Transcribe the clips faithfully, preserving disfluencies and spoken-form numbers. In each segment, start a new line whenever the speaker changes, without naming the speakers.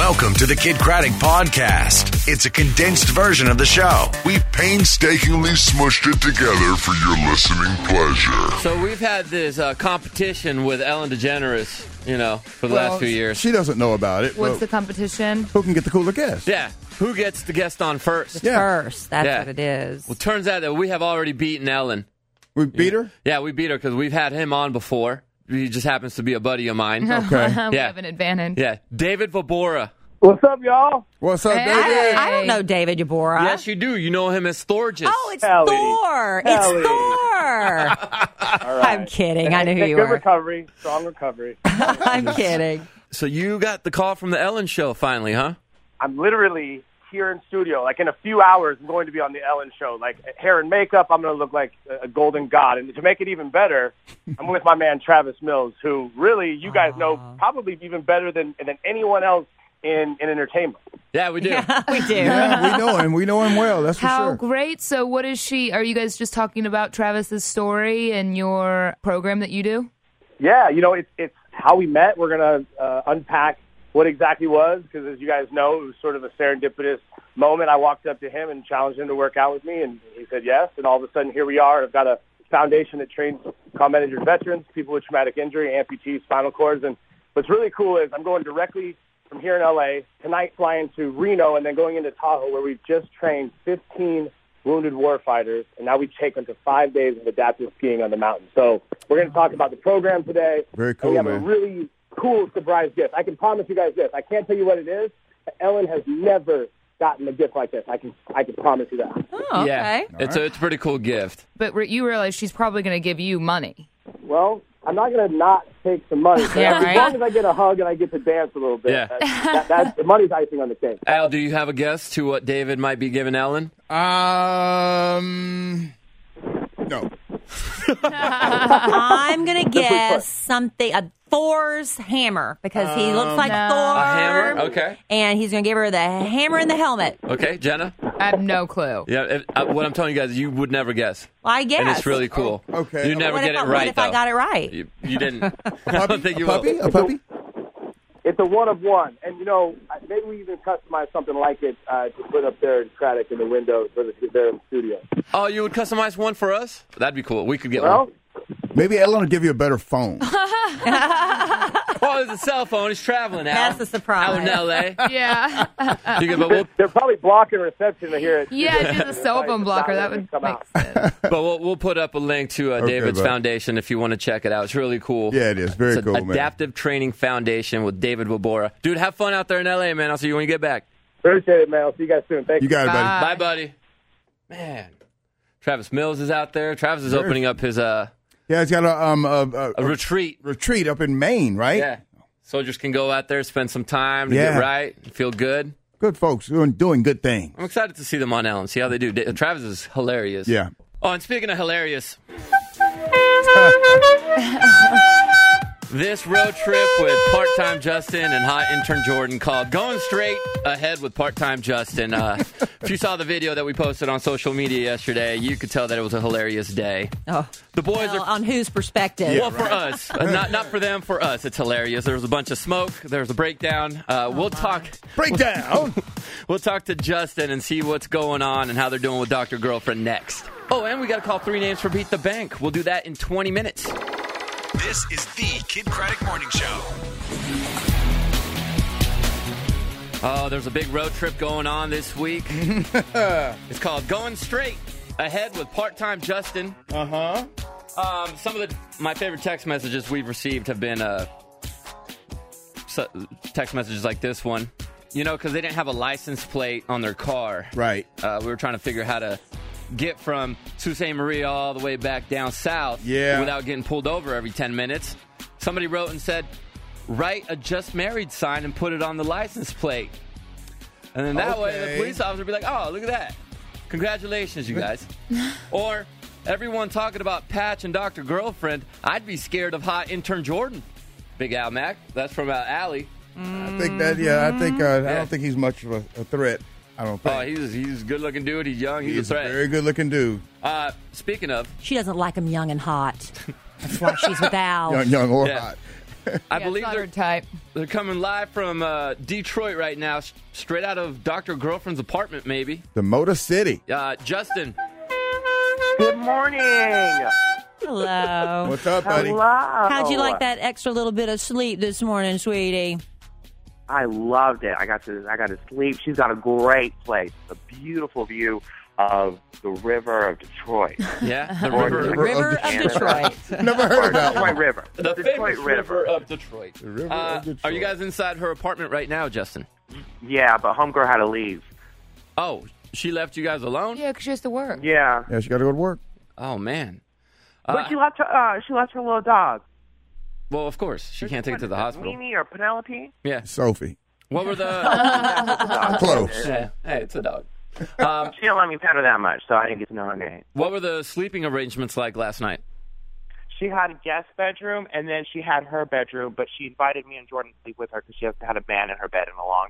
Welcome to the Kid Craddock Podcast. It's a condensed version of the show.
We painstakingly smushed it together for your listening pleasure.
So we've had this uh, competition with Ellen DeGeneres, you know, for the
well,
last few years.
She doesn't know about it.
What's the competition?
Who can get the cooler guest?
Yeah. Who gets the guest on first?
Yeah.
First. That's
Yeah.
what it is.
Well, turns out that we have already beaten Ellen.
We beat her?
Yeah, we beat her because we've had him on before. He just happens to be a buddy of mine.
Okay.
we
Yeah.
have an advantage.
Yeah. David Vobora.
What's up, y'all?
What's up,
Hey.
David?
I don't know David Yabora.
Yes, you do. You know him as Thorges.
Oh, it's
Ellie.
Thor.
Ellie.
It's Thor.
All right.
I'm kidding. I know who
Good
you are.
recovery. Strong recovery.
I'm kidding.
So you got the call from the Ellen show finally, huh?
I'm literally here in studio. Like in a few hours, I'm going to be on the Ellen show. Like hair and makeup, I'm going to look like a golden god. And to make it even better, I'm with my man Travis Mills, who really you guys know probably even better than than anyone else in, in entertainment.
Yeah, we do.
Yeah, we do.
Yeah, we know him. We know him well. That's for
How
sure.
great. So what is she? Are you guys just talking about Travis's story and your program that you do?
Yeah, you know, it's it's how we met. We're going to uh, unpack what exactly was, because as you guys know, it was sort of a serendipitous moment. I walked up to him and challenged him to work out with me, and he said yes. And all of a sudden, here we are. I've got a foundation that trains combat-injured veterans, people with traumatic injury, amputees, spinal cords. And what's really cool is I'm going directly from here in L A, tonight flying to Reno, and then going into Tahoe, where we've just trained fifteen wounded warfighters, and now we take them to five days of adaptive skiing on the mountain. So we're going to talk about the program today.
Very cool,
and we have
man.
a really cool surprise gift. I can promise you guys this. I can't tell you what it is. Ellen has never gotten a gift like this. I can I can promise you that.
Oh, okay.
Yeah. It's a, it's a pretty cool gift.
But re- you realize she's probably going to give you money.
Well, I'm not going to not take some money. But
Yeah,
as
right?
long as I get a hug and I get to dance a little bit,
Yeah.
that, that, that's, the money's icing on the cake.
Al, do you have a guess to what David might be giving Ellen?
Um, no.
I'm going to guess something, a Thor's hammer, because he looks like
no.
Thor.
A hammer? Okay.
And he's going to give her the hammer and the helmet.
Okay, Jenna?
I have no clue.
Yeah, if, uh, what I'm telling you guys, you would never guess.
Well, I guess.
And it's really cool.
Oh, okay.
You never
What
get
if
it
I-
right,
What if
though.
I got it right?
You, you didn't. I
Puppy?
don't think you
a puppy?
will.
A puppy?
It's a one of one. And, you know, maybe we even customize something like it uh, to put up there in Craddock in the window for the, there in the studio.
Oh, you would customize one for us? That'd be cool. We could get
Well,
one.
Maybe Ellen will give you a better phone.
Oh, there's a cell phone. He's traveling out.
That's the surprise.
Out in L A.
Yeah.
You could- but, we'll,
they're probably blocking reception here. At
Yeah, just a cell phone blocker. That would
Come
make
out.
sense.
but we'll, we'll put up a link to uh,
Okay,
David's
bud.
foundation if you want to check it out. It's really cool.
Yeah, it is. Very
it's
cool,
an
man.
Adaptive Training Foundation with David Wabora. Dude, have fun out there in L A, man. I'll see you when you get back.
Appreciate it, man. I'll see you guys soon. Thank
You
you.
got it, buddy.
Bye.
Bye, buddy. Man. Travis Mills is out there. Travis is
Very-
opening up his uh,
Yeah, it's got a, um, a, a,
a retreat.
retreat up in Maine, right?
Yeah. Soldiers can go out there, spend some time to
Yeah.
get right, feel good.
Good folks doing, doing good things.
I'm excited to see them on Ellen, see how they do. Da- Travis is hilarious.
Yeah.
Oh, and speaking of hilarious, this road trip with part-time Justin and hot intern Jordan called Going Straight Ahead with Part-Time Justin. Uh, if you saw the video that we posted on social media yesterday, you could tell that it was a hilarious day.
Oh.
The boys
Well,
are...
on whose perspective?
Well, for us. Uh, not not for them, for us. It's hilarious. There was a bunch of smoke. There was a breakdown. Uh, we'll talk...
Breakdown.
We'll talk to Justin and see what's going on and how they're doing with Doctor Girlfriend next. Oh, and we got to call three names for Beat the Bank. We'll do that in twenty minutes.
This is the Kid Craddock Morning Show.
Oh, there's a big road trip going on this week. It's called Going Straight Ahead with Part-Time Justin.
Uh-huh.
Um, some of the my favorite text messages we've received have been uh, so, text messages like this one. You know, because they didn't have a license plate on their car.
Right.
Uh, we were trying to figure how to get from Sault Ste. Marie all the way back down south
Yeah.
without getting pulled over every ten minutes. Somebody wrote and said, write a just married sign and put it on the license plate. And then that way the
Okay.
police officer would be like, oh, look at that. Congratulations, you guys. Or everyone talking about Patch and Doctor Girlfriend, I'd be scared of hot intern Jordan. Big Al Mac. That's from uh, Allie.
I think that, yeah, I think, uh, I
Yeah.
don't think he's much of a, a threat. I don't think.
Oh, he's he's a good-looking dude. He's young. He's,
He's
a
a
threat.
very good-looking dude.
Uh, speaking of,
She doesn't like him young and hot. That's why she's with Al.
Young, young or
Yeah.
hot.
I
Yeah,
believe
it's not
they're,
her type.
they're coming live from uh, Detroit right now, s- straight out of Doctor Girlfriend's apartment, maybe.
The Motor City.
Uh, Justin.
Good morning.
Hello.
What's up, buddy?
Hello.
How'd you like that extra little bit of sleep this morning, sweetie?
I loved it. I got to I got to sleep. She's got a great place, a beautiful view of the river of Detroit.
Yeah, the
Or
river.
the
River of Detroit.
Never heard of that
Detroit
one.
River.
The
Detroit
famous
River.
river of Detroit.
The river
Uh,
of Detroit.
Are you guys inside her apartment right now, Justin?
Yeah, but homegirl had to leave.
Oh, she left you guys alone?
Yeah, because she has to work.
Yeah.
Yeah, she got to go to work.
Oh, man.
But
Uh,
she left her uh, she left her little dog.
well, of course. She can't take it to the hospital.
Mimi or Penelope?
Yeah.
Sophie.
What were the...
Close.
yeah. Hey, it's a dog. Um,
She didn't let me pet her that much, so I didn't get to know her name.
what were the sleeping arrangements like last night?
She had a guest bedroom, and then she had her bedroom, but she invited me and Jordan to sleep with her because she hasn't had a man in her bed in a long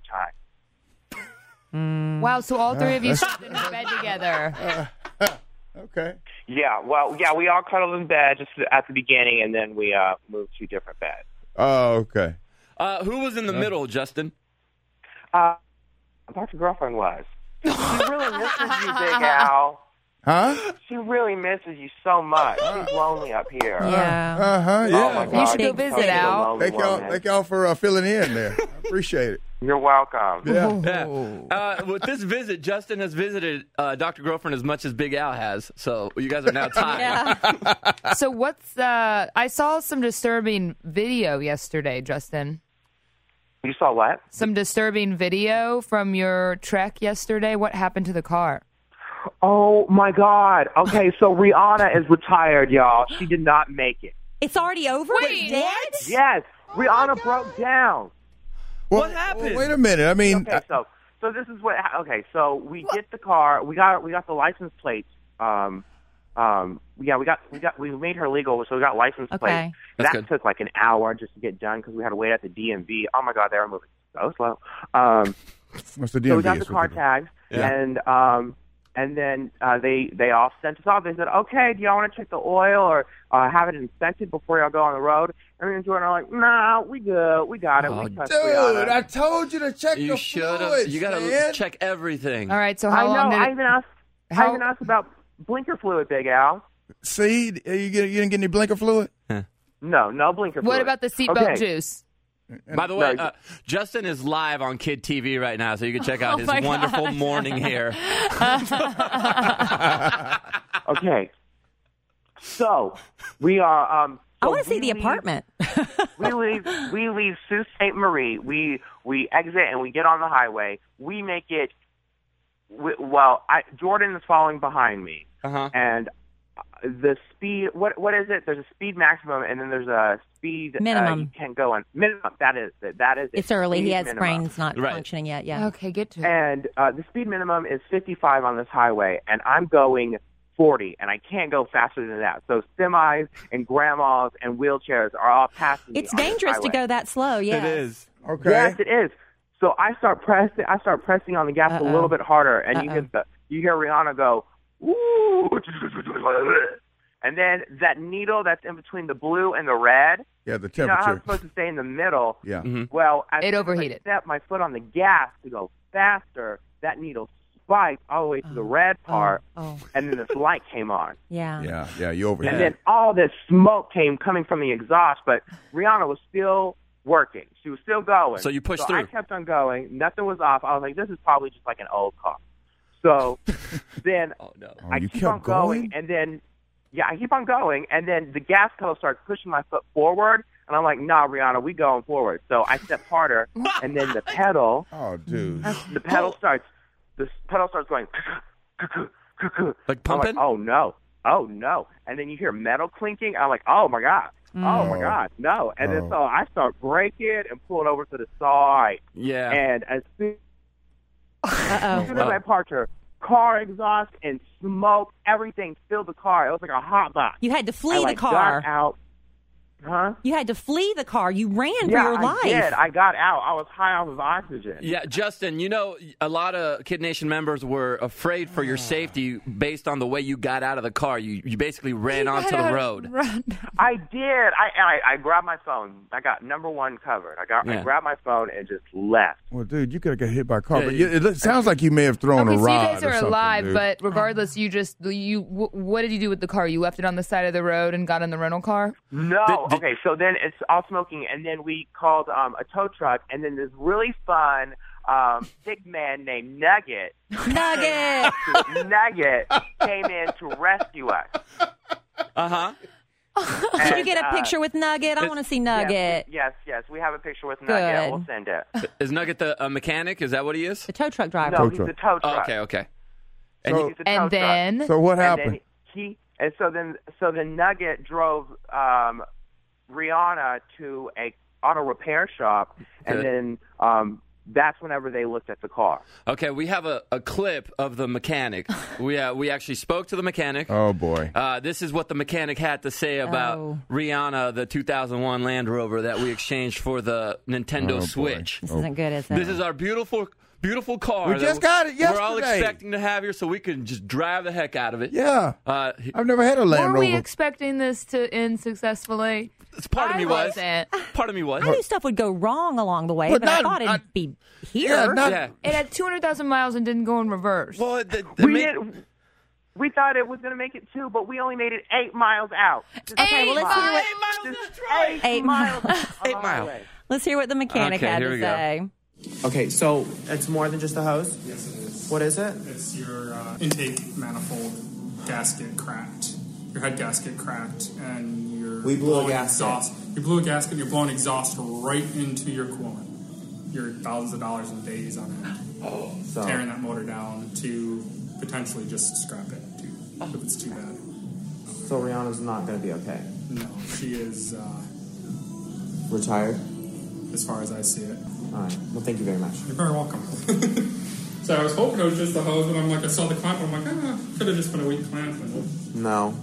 time.
Wow, so all three of you slept in bed together.
Okay.
Yeah, well, yeah, we all cuddled in bed just at the beginning, and then we uh, moved to different beds.
Oh, okay.
Uh, who was in the middle, Justin?
Uh, Doctor Girlfriend was. She really misses you, Big Al.
Huh?
She really misses you so much. She's lonely up here.
Yeah.
Uh-huh, yeah.
Oh, my God.
You should go
She's
visit,
such a
Al.
lonely
Thank y'all,
woman.
thank y'all for uh, filling in there. I appreciate it.
You're welcome.
Yeah.
Yeah. Uh, with this visit, Justin has visited uh, Doctor Girlfriend as much as Big Al has, so you guys are now tied.
Yeah.
So what's uh I saw some disturbing video yesterday, Justin.
You saw what?
Some disturbing video from your trek yesterday. What happened to the car?
Oh, my God. Okay, so Rihanna is retired, y'all. She did not make it.
It's already over?
Wait,
It's dead?
what?
Yes, Rihanna broke down.
Well,
What happened?
well, wait a minute. I mean,
Okay, so so this is what. Okay, so we get the car. We got we got the license plates. Um, um, yeah, we got we got we made her legal, so we got license
Okay.
plates.
That's
that
good.
took like an hour just to get done because we had to wait at the D M V. Oh my God, they were moving so slow. Um,
what's the D
so
M V?
we got the
is what
car
they do.
tags,
Yeah.
and um, and then uh, they they all sent us off. They said, okay, do y'all want to check the oil or uh, have it inspected before y'all go on the road? And me and Jordan are like, nah, we good, we got it.
Oh,
we trust
Dude,
Rihanna.
I told you to check
You
the
should have.
fluids,
You got to
man.
check everything.
All right, so
I
how
know.
long did
I
it
even asked. I
how-
even asked about blinker fluid, Big Al.
See, you, get, you didn't get any blinker fluid?
No, no blinker fluid.
What about the seatbelt
Okay.
juice?
By the way,
No,
uh, Justin is live on Kid T V right now, so you can check out
Oh
his
my
wonderful
gosh.
morning hair.
Okay. So we are. Um,
I
so
want to see
we
the
leave-
apartment.
We leave. We leave Sault Ste. Marie. We we exit and we get on the highway. We make it. We, well, I, Jordan is following behind me,
Uh-huh.
and the speed. What what is it? There's a speed maximum, and then there's a speed Uh,
Minimum.
you can't go on minimum. That is it. That is it.
It's early.
Speed
He has
minimum.
brains not
Right.
functioning yet. Yeah.
Okay, get to it.
And uh, the speed minimum is fifty-five on this highway, and I'm going forty, and I can't go faster than that. So semis and grandmas and wheelchairs are all passing me
It's
on this
dangerous to
highway.
go that slow. Yeah.
It is.
Okay.
Yes, it is. So I start pressing. I start pressing on the gas
Uh-oh.
a little bit harder, and you
Uh-oh.
hear the you hear Rihanna go, "Ooh," and then that needle that's in between the blue and the red.
Yeah, the
You know how I'm
temperature.
supposed to stay in the middle.
Yeah.
Mhm.
Well, as
It
soon as
overheated.
I step my foot on the gas to go faster, that needle spiked all the way to the red part,
Oh.
and then this light came on.
Yeah.
Yeah, yeah, you over
And
here.
then all this smoke came coming from the exhaust, but Rihanna was still working. She was still going.
So you pushed
so
through.
I kept on going. Nothing was off. I was like, this is probably just like an old car. So then
Oh, no.
Oh,
I
you
keep
kept
on going, and then, yeah, I keep on going, and then the gas pedal starts pushing my foot forward, and I'm like, nah, Rihanna, we going forward. So I step harder, and then the pedal,
Oh, dude.
the pedal starts, the pedal starts going,
Like
I'm
pumping?
like, oh no, oh no, and then you hear metal clinking. I'm like, oh my god, oh my
Oh.
god, no, and
Oh.
then so I start braking and pulling over to the side,
Yeah.
and as soon, as
Uh
soon as I parked her, car exhaust and smoke, everything filled the car. It was like a hot box.
You had to flee
I like
the car.
got out. Huh?
You had to flee the car. You ran
Yeah,
for your
I
life.
did. I got out. I was high off of oxygen.
Yeah, Justin, you know, a lot of Kid Nation members were afraid for your safety based on the way you got out of the car. You you basically ran onto the road.
Run.
I did. I, I I grabbed my phone. I got number one covered. I got.
Yeah.
I grabbed my phone and just left.
Well, dude, you could have got hit by a car.
Yeah,
but
you-
you, it sounds like you may have thrown
Okay,
a
so
rod
you guys
or
are
something,
alive,
dude.
but regardless, you just you. W- what did you do with the car? You left it on the side of the road and got in the rental car.
No.
Did- did-
okay. So then it's all smoking, and then we called um, a tow truck, and then this really fun um, thick man named Nugget.
Nugget.
Nugget came in to rescue us.
Uh huh.
Did you get a
And, uh,
picture with Nugget? I want to see Nugget.
Yes, yes, yes. We have a picture with Nugget.
Good.
We'll send it.
Is Nugget the uh, mechanic? Is that what he is?
The tow truck driver.
No,
Tow
he's
truck.
a tow
Oh,
truck.
okay, okay.
And
So-
he's a tow
And
truck.
then
So what
And
happened?
then he and so then so then Nugget drove um, Rihanna to a auto repair shop, and
Good.
then um, that's whenever they looked at the car.
Okay, we have a, a clip of the mechanic. we uh, we actually spoke to the mechanic.
Oh, boy.
Uh, this is what the mechanic had to say about
Oh.
Rihanna, the two thousand one Land Rover that we exchanged for the Nintendo
Oh, boy.
Switch.
This isn't good, is it?
This is our beautiful, beautiful car.
We
that
just got it
We're all
yesterday.
expecting to have here so we can just drive the heck out of it.
Yeah.
Uh,
I've never had a Land
were we
Rover.
expecting this to end successfully?
it's part of
I
me was.
wasn't.
Part of me was.
I knew stuff would go wrong along the way,
But
but, I
not-
thought it'd
not-
be here.
Yeah, not-
Yeah.
It had two hundred thousand miles and didn't go in reverse.
Well, the, the
We
ma-
did, we thought it was going to make it two, but we only made it eight miles out. Just
Okay, well, let's hear what,
Just eight,
Eight
miles.
miles.
on
Eight
the
miles.
highway.
let's hear what the mechanic
Okay,
had
here
to
we go.
say.
Okay, so it's more than just a hose?
Yes, it is.
What is it?
It's your uh, intake manifold gasket cracked. Your head gasket cracked, and you're
We blew a
blowing
gasket.
exhaust. You blew a gasket. And you're blowing exhaust right into your coolant. You're thousands of dollars in days on it,
So,
tearing that motor down to potentially just scrap it too, if it's too bad.
so Rihanna's not going to be okay.
No, she is, uh,
Retired?
as far as I see it.
All right. Well, thank you very much.
You're very welcome. So I was hoping it was just the hose, and I'm like, I saw the clamp, I'm like, ah, could have just been a weak clamp, and
No.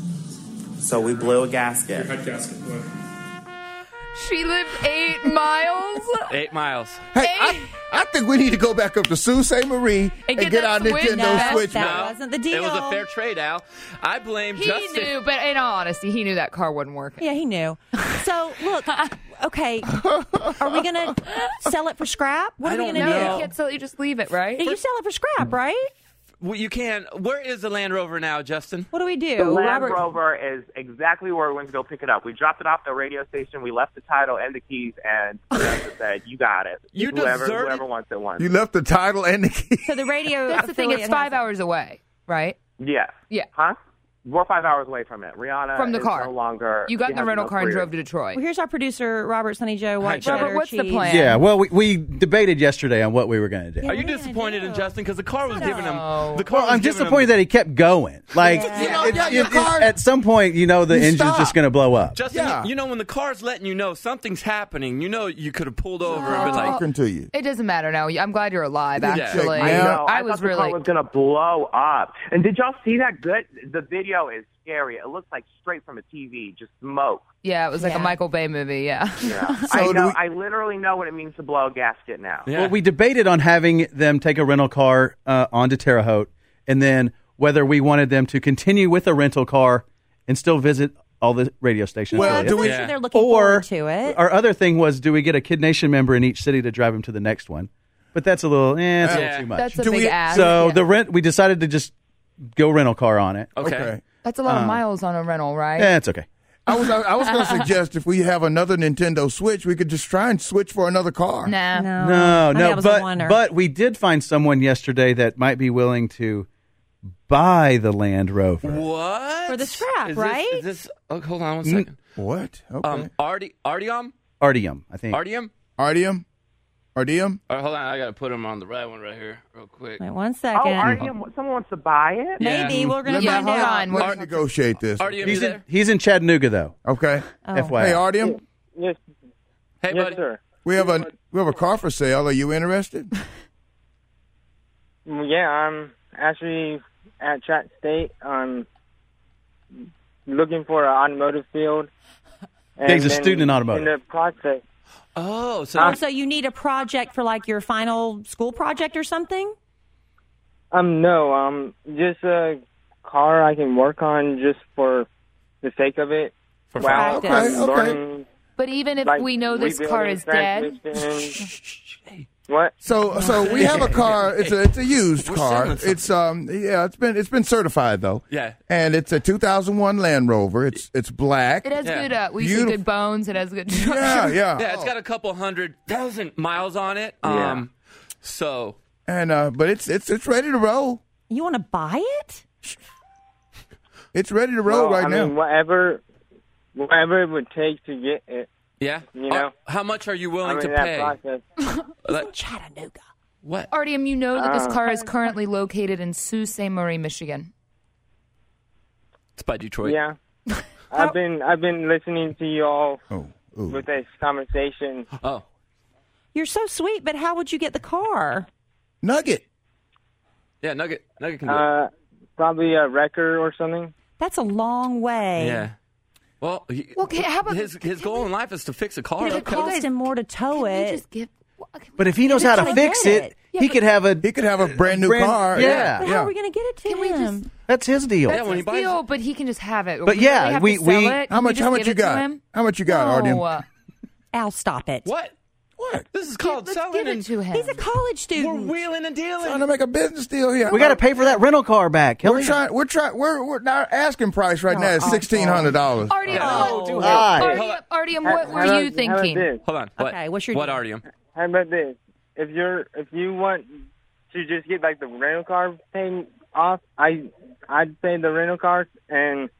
So we blew a
your
gasket.
head gasket would.
She lived eight miles.
Eight miles.
Hey, I, I think we need to go back up to Sault Ste. Marie and,
get
get
that
our
Switch.
Nintendo
No,
Switch.
that
man.
wasn't the deal.
It was a fair trade, Al. I blame
He
Justin.
knew, but in all honesty, he knew that car wasn't working.
Yeah, he knew. So, look, okay, are we going to sell it for scrap? What
I
are we
don't
going to
No,
do?
you can't sell. You just leave it, right?
You sell it for scrap, right?
Well, you can. Where is the Land Rover now, Justin?
What do we do?
The Land
Robert,
Rover is exactly where we went to go pick it up. We dropped it off the radio station. We left the title and the keys, and Vanessa said, "You got it.
You
whoever,
deserted-
whoever wants it wants."
You left the title and the key.
so the radio.
That's the thing. It's
affiliate
five
has it.
hours away, right?
Yes.
Yeah.
Huh? We're five hours away from it. Rihanna
From the
is
car.
no longer.
You got
she
in the
has
rental
no
car and
career.
drove to Detroit.
Well, here's our producer, Robert Sunny Joe, white
Hi,
cheddar
Robert, what's the
cheese.
plan?
Yeah, well, we, we debated yesterday on what we were going to do.
Yeah,
Are you
what are you
disappointed
gonna
in
do?
Justin? Because the car was giving him.
No.
The car
Well,
was
I'm
giving
disappointed
him,
that he kept going. Like,
Yeah.
You know,
it-
yeah,
it-
your
it-
car-
at some point, you know, the
You
engine's
stop.
just going to blow up.
Justin,
Yeah.
you know when the car's letting you know something's happening, you know you could have pulled over and been like,
Talking to you.
It doesn't matter now. I'm glad you're alive.
Yeah.
Actually,
I
I know.
I
I
was
thought the
really.
car was gonna blow up. And did y'all see that? Good. The video is scary. It looks like straight from a T V, just smoke.
Yeah, it was like
Yeah.
a Michael Bay movie. Yeah.
Yeah.
So
I
do
know.
we-
I literally know what it means to blow a gasket now.
yeah.
Well, we debated on having them take a rental car uh, onto Terre Haute, and then whether we wanted them to continue with a rental car and still visit all the radio stations.
Well,
affiliates.
do we-
I'm
Yeah.
sure they're looking
or
forward to it.
our other thing was, do we get a Kid Nation member in each city to drive them to the next one? But that's a little, eh, it's a
Yeah.
little too much.
That's a
Do
big
we-
ass.
so
yeah.
the rent, we decided to just go rental car on it.
okay.
Okay.
That's a lot of miles on a rental, right?
Yeah, it's okay.
I was I was going to suggest if we have another Nintendo Switch, we could just try and switch for another car.
Nah.
No,
No,
I think
no,
that was a
but
wonder.
but we did find someone yesterday that might be willing to buy the Land Rover.
What?
For the scrap,
Is this-
right?
Is this? Oh, hold on one
Mm.
second.
What? Okay.
Um, Arti- Artium?
Artium, I think.
Artium?
Artium? Artium?
All right, hold on. I got to put him on the right one right here, real quick.
Wait one
Oh,
second.
are you, someone wants to buy it?
Yeah.
Maybe we're going
Let
to
me-
find
hold
out.
on.
Let's
We're-
negotiate this.
Artium, you
He's in,
there?
he's in Chattanooga though.
Okay.
F Y I.
Hey, Artium,
Yes,
Hey,
yes,
buddy.
sir.
we have a we have a car for sale. Are you interested?
Yeah, I'm actually at Chat State. I'm looking for an automotive field,
And
He's a
then
student in automotive.
In the process.
Oh, so
Oh, so you need a project for like your final school project or something?
Um, no, um, just a car I can work on just for the sake of it.
For
Wow,
practice.
I'm
Okay, okay.
learning,
But even if
like,
we know this car
rebuilding
is dead,
transmission. What?
So, so we have a car. It's a it's a used
We're
car.
selling something.
It's um yeah. It's been it's been certified though.
Yeah.
And it's a two thousand one Land Rover. It's it's black.
it has
Yeah.
good. Uh, we say
Beautiful.
good bones. It has good.
Yeah, yeah.
Yeah, it's got a couple hundred thousand miles on it.
Yeah.
Um, so
And uh, but it's it's it's ready to roll.
You want to buy it?
It's ready to roll
Well,
right
I
now.
mean, whatever, whatever it would take to get it.
yeah,
You know?
Uh, how much are you
I
willing
mean,
to
that
pay?
process.
Like,
Chattanooga.
what?
Artyom, you know that this
Uh,
car is currently located in Sault Ste. Marie, Michigan.
It's by Detroit.
Yeah. I've been I've been listening to you all
Oh, ooh.
with this conversation.
Oh,
You're so sweet, but how would you get the car?
Nugget.
yeah. Nugget. Nugget can do it.
Uh, probably a wrecker or something.
That's a long way.
Yeah. Well, he,
Well, okay, how about
his his goal in life is to fix a car.
It
Okay.
cost him more to tow
Can we
it.
just give? well, okay,
But if he knows how to
gotta
fix
get
it,
it.
Yeah,
he
but-
could have a.
He could have a brand new
Brand-
car.
yeah.
But how are we going to get it to
Can we
him?
just?
That's his deal.
Yeah, when he
His
buys
deal,
it.
but he can just have it.
But
we
yeah,
really have
we-
to sell
we-
it?
How
Can we
much?
just
How much
give
you
it to
got?
him?
How much you got,
No,
Artyom?
uh,
Al, stop it.
What?
What?
This is called
let's
selling
give it
and
to him.
He's a college
we're
student.
wheeling and
Trying
dealing.
to make a business deal here.
We got to pay for that rental car back.
We're
Kelly.
trying. We're trying. We're we're not asking price right now is sixteen hundred dollars.
Artyom,
No,
what-
too
high.
Artyom, Artyom, what
How
were
about-
you
How
thinking?
about this?
Hold on. What?
Okay, what's your
what,
deal?
Artyom?
How about this? If you're if you want to just get like the rental car paying off, I I'd pay the rental car and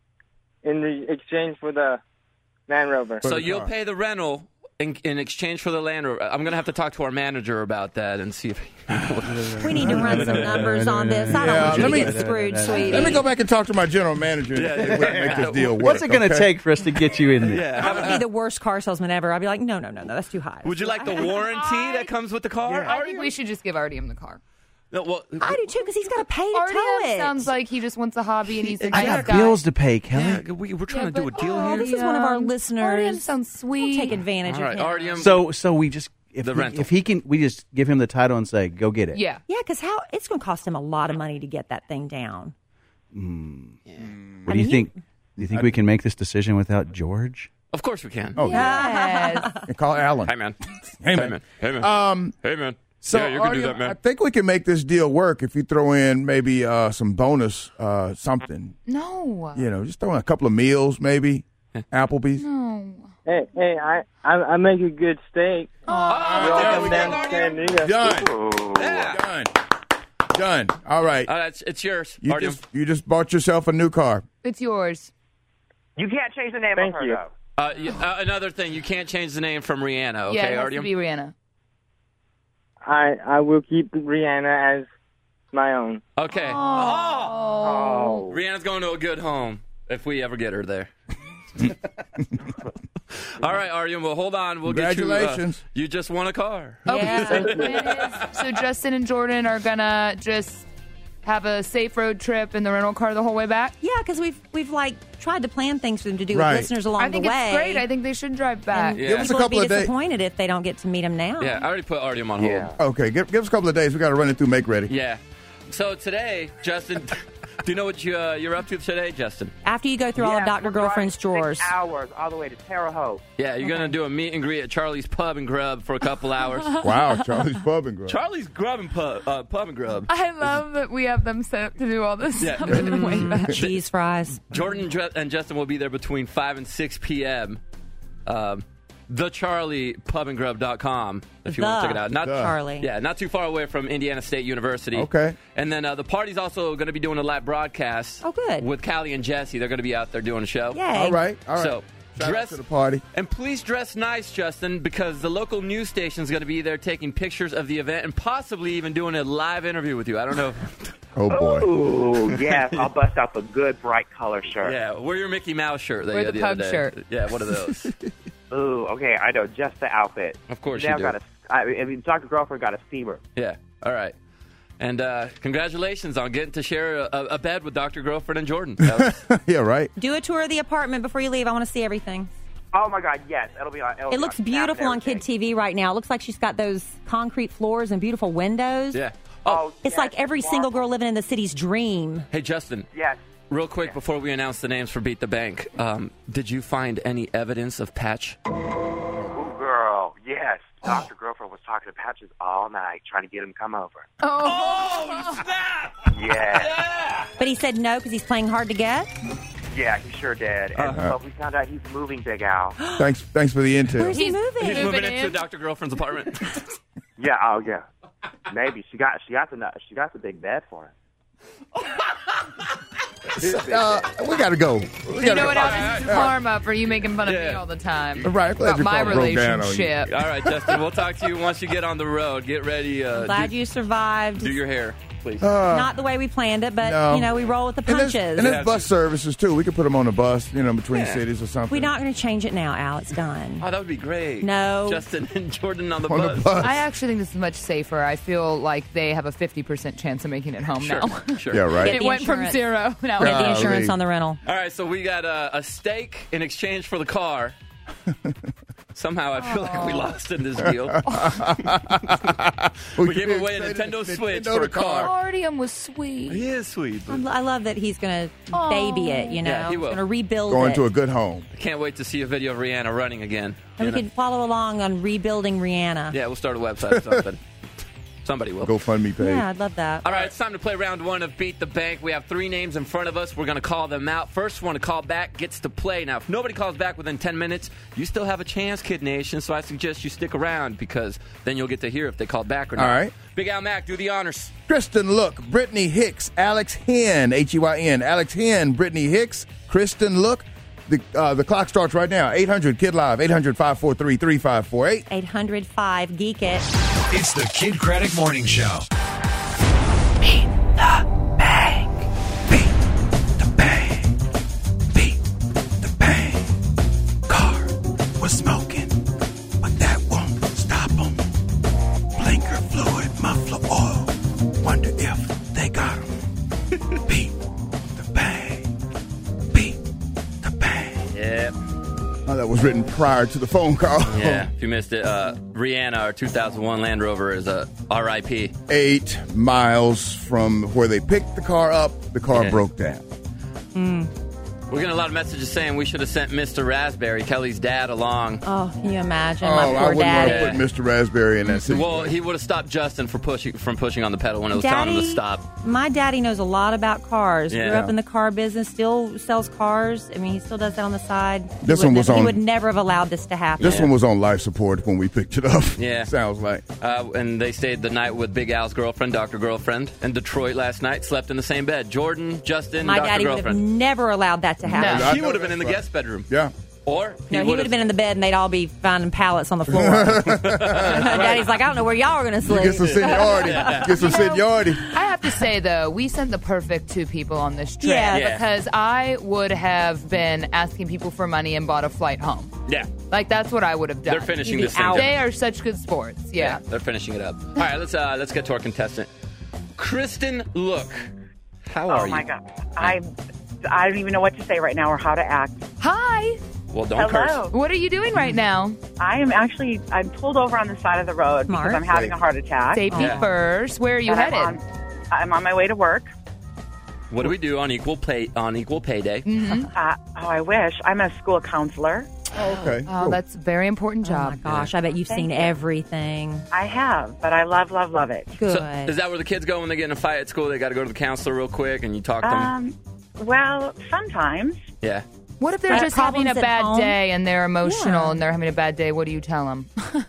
in the exchange for the Land Rover.
So
the
you'll
car.
pay the rental in, in exchange for the Land Rover. I'm going to have to talk to our manager about that and see if.
We need to run some numbers on this. I don't
Yeah,
want you
let
to
me-
get screwed, sweetie.
Let me go back and talk to my general manager and
Yeah,
see
yeah,
if we can
yeah.
make this deal work.
What's it going to
okay?
take for us to get you in there?
I would be the worst car salesman ever. I'd be like, no, no, no, no, that's too high.
Would you like the warranty that comes with the car?
I think we should just give Artyom the car.
No, well,
I do too, because he's got to pay to tow
Artyom
it.
sounds like he just wants a hobby and he's a
I
good
got
guy.
bills to pay, Kelly.
yeah, we, we're trying
Yeah,
to do a
but-
deal
Oh,
here.
this is one of our
Artyom
listeners.
sounds sweet.
We'll take advantage
All right,
of him.
Artyom.
So, so we just if
The
we,
rental.
if he can, we just give him the title and say, "Go get it."
Yeah.
Yeah, because how it's going to cost him a lot of money to get that thing down.
What
I
do you
mean,
think? Do you think we can make this decision without George?
Of course we can.
Oh,
Yes.
and call Alan.
Hey, man.
Hey,
Hey,
man.
man. Hey, man.
Um,
hey, man.
So,
yeah, you can do
Artyom,
that, man.
I think we can make this deal work if you throw in maybe uh, some bonus uh, something.
No.
You know, just throw in a couple of meals, maybe Applebee's.
No.
Hey, hey, I, I I make a good steak.
Oh,
You all
there
come
we
down
go,
to
Artyom.
Chattanooga.
Done.
Yeah.
Done. Done. All right.
All right, it's, it's yours,
You
Artyom.
just you just bought yourself a new car.
It's yours.
You can't change the name
Thank
of her,
you.
though.
Uh, y- uh, another thing, you can't change the name from Rihanna, okay,
yeah, it has
Artyom?
to be Rihanna.
I I will keep Rihanna as my own.
Okay.
Oh.
Rihanna's going to a good home if we ever get her there. All right, Artyom. Well, hold on. We'll get you.
Congratulations.
Uh, you just won a car.
Okay, so the plan is, so Justin and Jordan are gonna just have a safe road trip in the rental car the whole way back.
Yeah, because we've we've like tried to plan things for them to do
Right.
with listeners along
I think
the way.
it's great. I think they should drive back.
And
Yeah.
Give us a
people
couple
would
of
be
days.
disappointed if they don't get to meet him now.
Yeah, I already put Artyom on hold.
Yeah.
Okay, give, give us a couple of days. We got to run it through Make Ready.
Yeah. So today, Justin, do you know what you, uh, you're up to today, Justin?
After you go through all
Yeah,
of Doctor
we're driving
Girlfriend's
six
drawers.
hours all the way to Terre Haute.
Yeah, you're going to do a meet and greet at Charlie's Pub and Grub for a couple hours.
Wow, Charlie's Pub and Grub.
Charlie's Grub and Pub, uh, Pub and Grub.
I love that we have them set up to do all this
Yeah.
stuff in the way back.
Cheese fries.
Jordan and Ju- and Justin will be there between five and six p.m. Um, the charlie pub and grub dot com if you want to
The
check it out. Not
The.
Charlie.
Yeah, not too far away from Indiana State University.
Okay.
And then uh, the party's also going to be doing a live broadcast.
Oh, good.
With Callie and Jesse. They're going to be out there doing a show.
Yay.
All right, all right.
So,
Shout out
dress
to the party.
And please dress nice, Justin, because the local news station is going to be there taking pictures of the event and possibly even doing a live interview with you. I don't know.
Oh boy.
Ooh, yes. I'll bust out the good bright color shirt.
Yeah, wear your Mickey Mouse shirt. that
Wear
you had
the
the other
pug
day.
shirt.
Yeah, one of those.
Ooh, okay. I know just the outfit.
Of course
now
you do.
Got a, I, I mean, Doctor Girlfriend got a steamer.
Yeah. All right. And uh, congratulations on getting to share a, a bed with Doctor Girlfriend and Jordan. That was-
Yeah, right.
Do a tour of the apartment before you leave. I want to see everything.
Oh my God, yes, it'll be on. It'll
It
be
looks
on Snap
beautiful
and
on Kid
everything.
T V right now. It looks like she's got those concrete floors and beautiful windows.
Yeah.
Oh,
It's
yes,
like every
it's
single
marble.
girl living in the city's dream.
Hey, Justin.
Yes.
Real quick before we announce the names for Beat the Bank, um, did you find any evidence of Patch?
Ooh, girl, yes. Doctor Girlfriend was talking to Patches all night, trying to get him to come over.
Oh,
snap!
Yes.
But he said no because he's playing hard to get.
Yeah, he sure did. And
Uh-huh.
so we found out he's moving, Big Al.
Thanks, thanks for the intel.
Where's he
He's-
moving?
He's moving
Moving
into
in.
Doctor Girlfriend's apartment.
Yeah, oh yeah. Maybe she got she got the she got the big bed for him. His big
Uh,
bed.
we gotta go. We
You
gotta
know
go.
what, Al? This is karma for you making fun of me
Yeah.
all the time.
Right, I'm glad
About
your
my
phone broke down on you.
relationship.
All right, Justin, we'll talk to you once you get on the road. Get ready. Uh,
Glad
do,
you survived.
do your hair, please.
Uh,
Not the way we planned it, but
no.
you know we roll with the
and there's,
punches.
and there's
Yeah.
bus services too. We could put them on the bus, you know, between
Yeah.
cities or something.
We're not going to change it now, Al. It's done.
Oh, that would be great.
No.
Justin and Jordan on the
on
bus.
the bus.
I actually think this is much safer. I feel like they have a fifty percent chance of making it home
Sure,
now.
sure.
Yeah, right.
Get
It
the
went from
insurance.
zero. Now
Get the
Golly.
insurance on the rental.
All right, so we got a, a steak in exchange for the car. Somehow I feel like we lost in this deal. We gave away a Nintendo Switch for a car.
Guardian was sweet.
He is sweet.
I
But
lo- I love that he's going to baby it, you know.
Yeah, he will.
He's going to rebuild
Going
it.
to a good home.
I can't wait to see a video of Rihanna running again.
and
You
we
know?
could follow along on rebuilding Rihanna.
Yeah, we'll start a website or something. Somebody will.
GoFundMe page.
Yeah, I'd love that.
All right, it's time to play round one of Beat the Bank. We have three names in front of us. We're going to call them out. First one to call back gets to play. Now, if nobody calls back within ten minutes, you still have a chance, Kid Nation, so I suggest you stick around because then you'll get to hear if they call back or not.
All right.
Big Al Mac, do the honors.
Kristen Look, Brittany Hicks, Alex Hen, H E Y N, Alex Hen, Brittany Hicks, Kristen Look. The uh, the clock starts right now. eight hundred Kid Live, eight hundred, five four three, three five four eight.
eight hundred five Geek It.
It's the Kid Craddock Morning Show.
Beat the bank. Beat the bank. Beat the bank. Car was smoking, but that won't stop them. Blinker fluid, muffler oil. Wonder if they got them. Beat the bank. Beat the bank.
Yeah.
Oh, that was written prior to the phone call.
Yeah, if you missed it, uh, Rihanna, our two thousand one Land Rover, is a R I P
Eight miles from where they picked the car up, the car
Yeah.
broke down.
We're getting a lot of messages saying we should have sent Mister Raspberry, Kelly's dad, along.
Oh, can you imagine?
Oh,
My
I
poor
wouldn't want
daddy.
to put Mister Raspberry in that situation.
Well, he would have stopped Justin for pushing from pushing on the pedal when it was telling him to
Daddy,
stop.
my daddy knows a lot about cars.
Yeah.
Grew up in the car business, still sells cars. I mean, he still does that on the side. He
This one
wouldn't
was
have- He
on-
would never have allowed this to happen.
This one was on life support when we picked it up.
Yeah.
Sounds like.
Uh, and they stayed the night with Big Al's girlfriend, Doctor Girlfriend, in Detroit last night. Slept in the same bed. Jordan, Justin,
My
Doctor
daddy would have
Girlfriend.
never allowed that to happen.
No,
I
he
know
would have been
that's
in the
right.
guest bedroom.
Yeah.
Or
No, he would have been in the bed and they'd all be finding pallets on the floor. Daddy's like, I don't know where y'all are going to sleep.
Get some seniority. Get some seniority.
I have to say, though, we sent the perfect two people on this trip
Yeah.
Yeah.
because I would have been asking people for money and bought a flight home.
Yeah.
Like, that's what I would have done.
They're finishing
You'd be
this thing
out.
down.
They are such good sports. Yeah.
They're finishing it up. All right, let's uh, let's get to our contestant. Kristen Look. How are
Oh
you?
my God, I I don't even know what to say right now or how to act.
Hi.
Well, don't
Hello.
curse.
What are you doing right now?
I am actually I'm pulled over on the side of the road
Smart.
because I'm having a heart attack.
Safety
Yeah.
first. Where are you
And
headed?
I'm on, I'm on my way to work.
What do we do on equal pay on equal pay day?
Mm-hmm.
Uh, oh, I wish I'm a school counselor.
Oh, okay.
Oh,
Cool.
that's a very important
Oh, my
job.
gosh. I bet you've
Thank
seen
you.
everything.
I have, but I love, love, love it.
Good.
So, is that where the kids go when they get in a fight at school? They got to go to the counselor real quick, and you talk to them.
Um, well, sometimes.
Yeah.
What if they're
Got
just having a
problems at
bad
home?
day and they're emotional
Yeah.
and they're having a bad day? What do you tell them?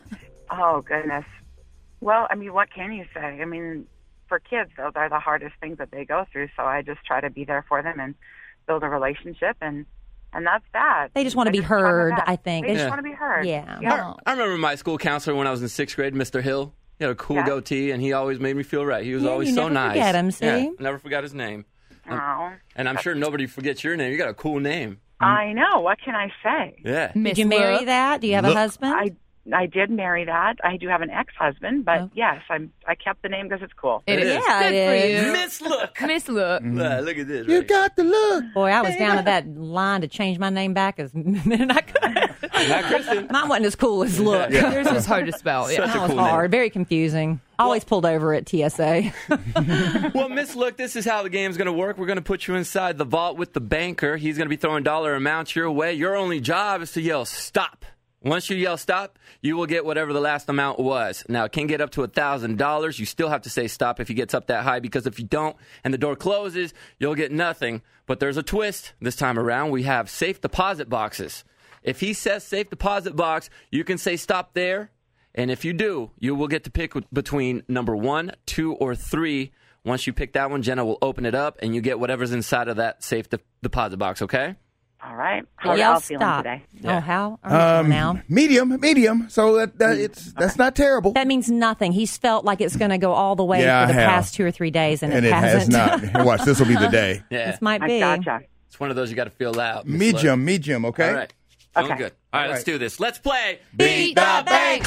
Oh goodness. Well, I mean, what can you say? I mean, for kids, those are the hardest things that they go through. So I just try to be there for them and build a relationship, and and that's that.
They just want to
I
be
just try my
heard,
best.
I think.
They
They
just
Yeah.
want to be heard.
Yeah.
Yeah.
I remember my school counselor when I was in sixth grade, Mister Hill. He had a cool
Yeah.
goatee, and he always made me feel right. He was
Yeah,
always
you
so
never
nice.
forget him, see?
Yeah, never forgot his name.
Oh,
And I'm sure nobody forgets your name. You got a cool name.
I know. What can I say?
Yeah.
Did you marry that? Do you have
Look.
a husband?
I I did marry that. I do have an ex-husband, but
Oh.
yes, I'm. I kept the name because it's cool.
It is.
Yeah,
Good
it
for
is.
you.
Miss Look.
Miss Look.
Ah, look at this.
You
right?
got the look.
Boy, I was down at that line to change my name back as minute I could.
Not Kristen.
Mine wasn't as cool as Look.
Yeah. Yours was hard to spell. Yeah.
Such a
That was
cool
hard.
name.
Very confusing. Always pulled over at T S A.
Well, Miss Look, this is how the game's going to work. We're going to put you inside the vault with the banker. He's going to be throwing dollar amounts your way. Your only job is to yell, stop. Once you yell stop, you will get whatever the last amount was. Now, it can get up to one thousand dollars. You still have to say stop if he gets up that high, because if you don't and the door closes, you'll get nothing. But there's a twist this time around. We have safe deposit boxes. If he says safe deposit box, you can say stop there. And if you do, you will get to pick between number one, two, or three. Once you pick that one, Jenna will open it up, and you get whatever's inside of that safe de- deposit box, okay?
All right. How are
Yell
y'all feeling
stop.
today?
Oh, how are you
Um,
now?
medium, medium. So that, that it's that's not terrible.
That means nothing. He's felt like it's going to go all the way
Yeah,
for the
I have.
past two or three days, and,
And
it,
it has
hasn't.
not. Hey, watch, this will be the day.
Yeah.
This might
I
be.
gotcha.
It's one of those you got to feel out. Miss
Medium,
Look.
medium, okay?
All right. Sound
Okay.
good. All right, let's
right.
do this. Let's play
Beat the Bank.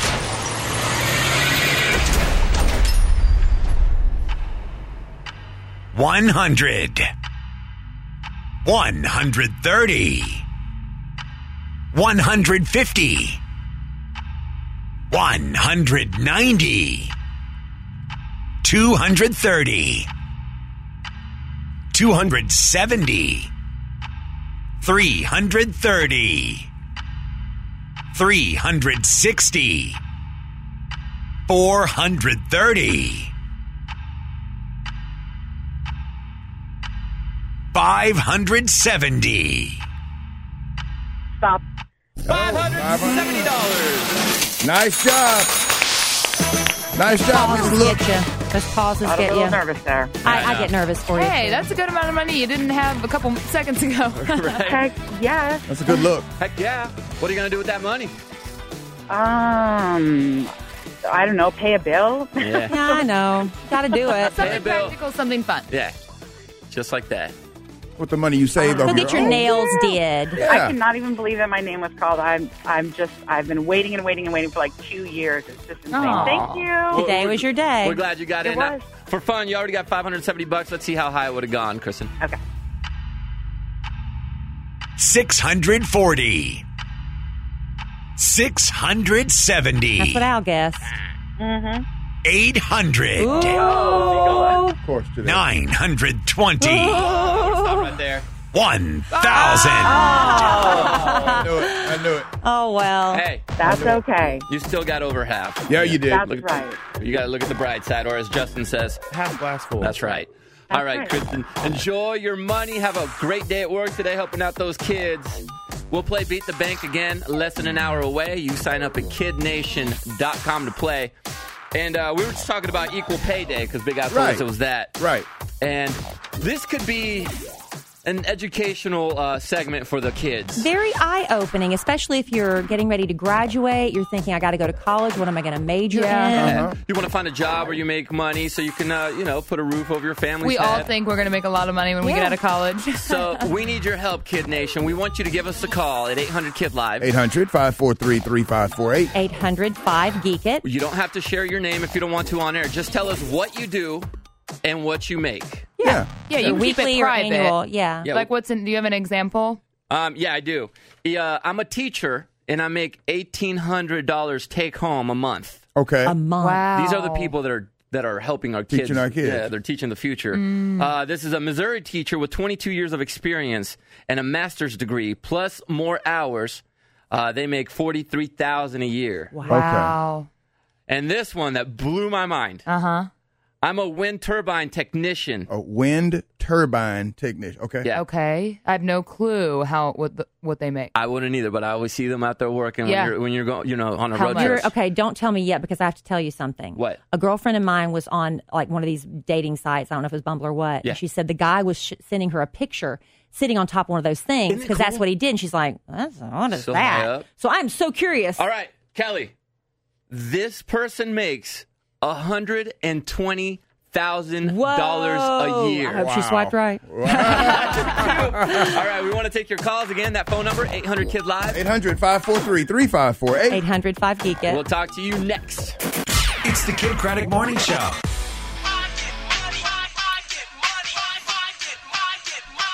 one hundred. one hundred thirty. one hundred fifty. one hundred ninety. two hundred thirty. two hundred seventy. three hundred thirty. three hundred sixty. four hundred thirty. five hundred seventy.
Stop.
five hundred seventy dollars.
Nice job. Nice job, Miss
Pauses
Look.
get you. Those pauses
Got a
get
little
you.
nervous there.
I, I get nervous for you.
Hey,
too.
that's a good amount of money you didn't have a couple seconds ago.
Heck yeah.
That's a good look.
Heck yeah. What are you going to do with that money?
Um, I don't know. Pay a bill.
Yeah.
Yeah, I know. Got to do it.
Something
Bill.
practical, something fun.
Yeah. Just like that.
With the money you saved
Go
over
get your
own.
nails did.
Yeah.
I cannot even believe that my name was called. I'm. I'm just. I've been waiting and waiting and waiting for like two years. It's just insane.
Aw.
Thank you.
Today was your day.
We're glad you got
It
in. Now,
was.
for fun, you already got five hundred seventy bucks. Let's see how high it would have gone, Kristen.
Okay.
six hundred forty. six hundred seventy.
That's what I'll guess.
Mm-hmm.
eight hundred.
Ooh.
Of course, today.
nine hundred twenty.
Stop right there.
one thousand.
I knew it. I knew it.
Oh, well.
Hey,
That's okay.
you still got over half.
Yeah, you did.
That's
Look-
right.
You got to look at the bright side, or as Justin says,
Half glass full.
that's right. All right,
right.
Kristen, enjoy your money. Have a great day at work today helping out those kids. We'll play Beat the Bank again less than an hour away. You sign up at kid nation dot com to play. And uh, we were just talking about Equal Pay Day because Big Al told
Right.
us it was that.
Right.
And this could be an educational uh, segment for the kids.
Very eye-opening, especially if you're getting ready to graduate. You're thinking, I got to go to college. What am I going to major
Yeah.
in?
Uh, You want to find a job where you make money so you can, uh, you know, put a roof over your family's
We
head.
all think we're going to make a lot of money when we
Yeah.
get out of college.
So we need your help, Kid Nation. We want you to give us a call at eight hundred kid live.
eight hundred, five four three, three five four eight.
eight hundred five geek it.
You don't have to share your name if you don't want to on air. Just tell us what you do and what you make.
Yeah.
Yeah, you
So
keep
weekly
it
or
private.
annual, yeah.
Yeah.
Like, what's in? Do you have an example?
Um, yeah, I do. Yeah, I'm a teacher, and I make eighteen hundred dollars take home a month.
Okay.
A month.
Wow.
These are the people that are that are helping our kids.
Teaching our kids.
Yeah, they're teaching the future.
Mm.
Uh, this is a Missouri teacher with twenty-two years of experience and a master's degree, plus more hours. Uh, they make forty-three thousand dollars a year.
Wow.
And this one that blew my mind.
Uh huh.
I'm a wind turbine technician.
A wind turbine technician. Okay.
Yeah.
Okay. I have no clue how what the, what they make.
I wouldn't either, but I always see them out there working
Yeah.
when you're when you're going, you know, on a
How
road
much?
trip.
You're, okay, don't tell me yet because I have to tell you something.
What?
A girlfriend of mine was on like one of these dating sites. I don't know if it was Bumble or what.
Yeah.
And she said the guy was sh- sending her a picture sitting on top of one of those things
Isn't it
because that's
cool?
what he did. And she's like, that's, what is
So high
that?
up.
So I'm so curious.
All right, Kelly. This person makes one hundred twenty thousand dollars a year.
I hope she
Wow.
swiped right.
All right, we want to take your calls again. That phone number, eight hundred kid live.
eight hundred, five four three, three five four eight.
eight hundred five geek it.
We'll talk to you next.
It's the Kid Craddock Morning Show.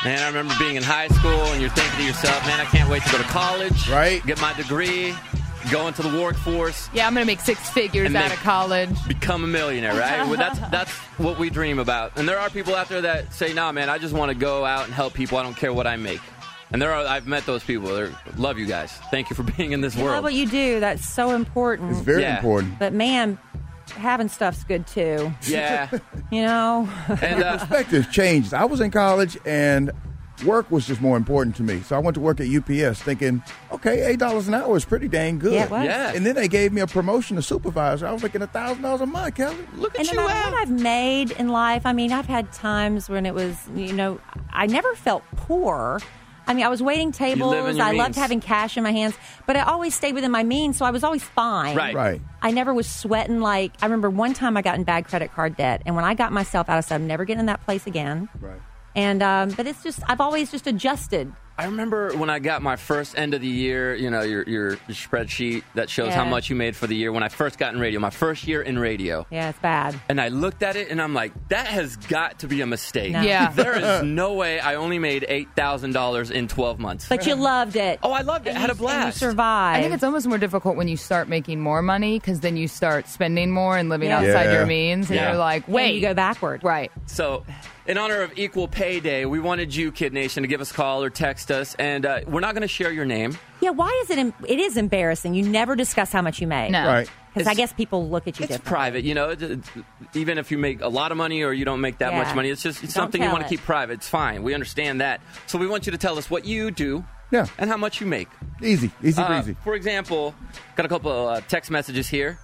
Man, I remember being in high school and you're thinking to yourself, man, I can't wait to go to college,
right?
Get my degree, go into the workforce.
Yeah, I'm going to make six figures
And
out
make-
of college.
Become a millionaire, right? Well, that's that's what we dream about. And there are people out there that say, nah, man, I just want to go out and help people. I don't care what I make. And there are, I've met those people. They're, love you guys. Thank you for being in this
You
world.
love what you do. That's so important.
It's very
Yeah.
important.
But man, having stuff's good too.
Yeah.
You know.
And uh,
Perspectives changed. I was in college and work was just more important to me. So I went to work at U P S thinking, okay, eight dollars an hour is pretty dang good.
Yeah, it was.
Yeah.
And then they gave me a promotion to supervisor. I was making one thousand dollars a month, Kelly.
Look
And
at
no
you
matter
out.
what I've made in life, I mean, I've had times when it was, you know, I never felt poor. I mean, I was waiting tables.
live in your
I loved
means.
having cash in my hands, but I always stayed within my means, so I was always fine.
Right.
Right.
I never was sweating like, I remember one time I got in bad credit card debt, and when I got myself out, I said, I'm never getting in that place again.
Right.
And, um, but it's just, I've always just adjusted.
I remember when I got my first end of the year, you know, your your, your spreadsheet that shows
Yeah.
how much you made for the year when I first got in radio, my first year in radio.
Yeah, it's bad.
And I looked at it and I'm like, that has got to be a mistake.
No.
Yeah.
There is no way I only made eight thousand dollars in twelve months.
But you loved it.
Oh, I loved it.
And
I had
you-
a blast.
And you survived.
I think it's almost more difficult when you start making more money because then you start spending more and living
Yeah.
outside
Yeah.
your means. And
Yeah.
you're like,
And
wait.
you go backward.
Right.
So, in honor of Equal Pay Day, we wanted you, Kid Nation, to give us a call or text us. And uh, we're not going to share your name.
Yeah, why is it? em- It is embarrassing. You never discuss how much you make.
No.
Right.
Because I
It's-
guess people look at you
It's
differently.
private, you know. It- it- even if you make a lot of money or you don't make that
Yeah.
much money, it's just it's
Don't
something you
tell
want to
it.
keep private. It's fine. We understand that. So we want you to tell us what you do
Yeah.
and how much you make.
Easy. Easy
Uh,
breezy.
for example, got a couple of uh, text messages here.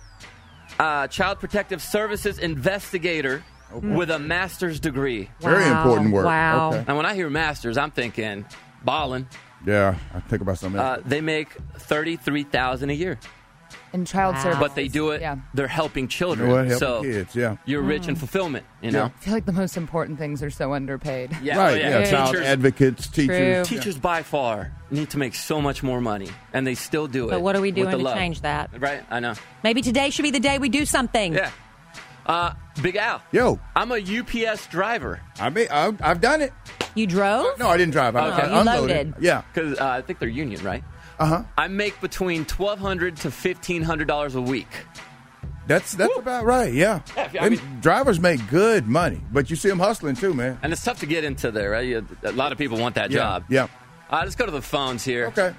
Uh, Child Protective Services investigator with a master's degree.
Very
Wow.
important work.
Wow.
Okay.
Now, when I hear masters, I'm thinking balling.
Yeah. I think about something else.
Uh, they make thirty-three thousand dollars a year,
And child
Wow.
services.
but they do it.
Yeah.
They're helping
You
children.
know what? Helping
so
kids. Yeah.
you're rich in fulfillment. You know.
I feel like the most important things are so underpaid.
Yeah,
Right.
oh,
Yeah.
yeah.
Child
Teachers,
advocates, teachers.
True.
teachers by far need to make so much more money, and they still do it.
But what are we
with
doing
the
to
love.
change that?
Right, I know.
Maybe today should be the day we do something.
Yeah. Uh, Big Al.
Yo.
I'm a U P S driver.
I mean, I've, I've done it.
You drove?
No, I didn't drive. I,
Okay.
I
You
unloaded.
loaded.
Yeah.
Because uh, I think they're union, right?
Uh huh.
I make between twelve hundred dollars to fifteen hundred dollars a week.
That's that's about right. Yeah.
Yeah, if you- I
Them
mean-
drivers make good money, but you see them hustling too, man.
And it's tough to get into there, right? You, a lot of people want that
Yeah.
job.
Yeah.
Uh, let's go to the phones here.
Okay.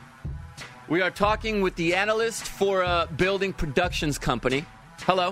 We are talking with the analyst for a building productions company. Hello.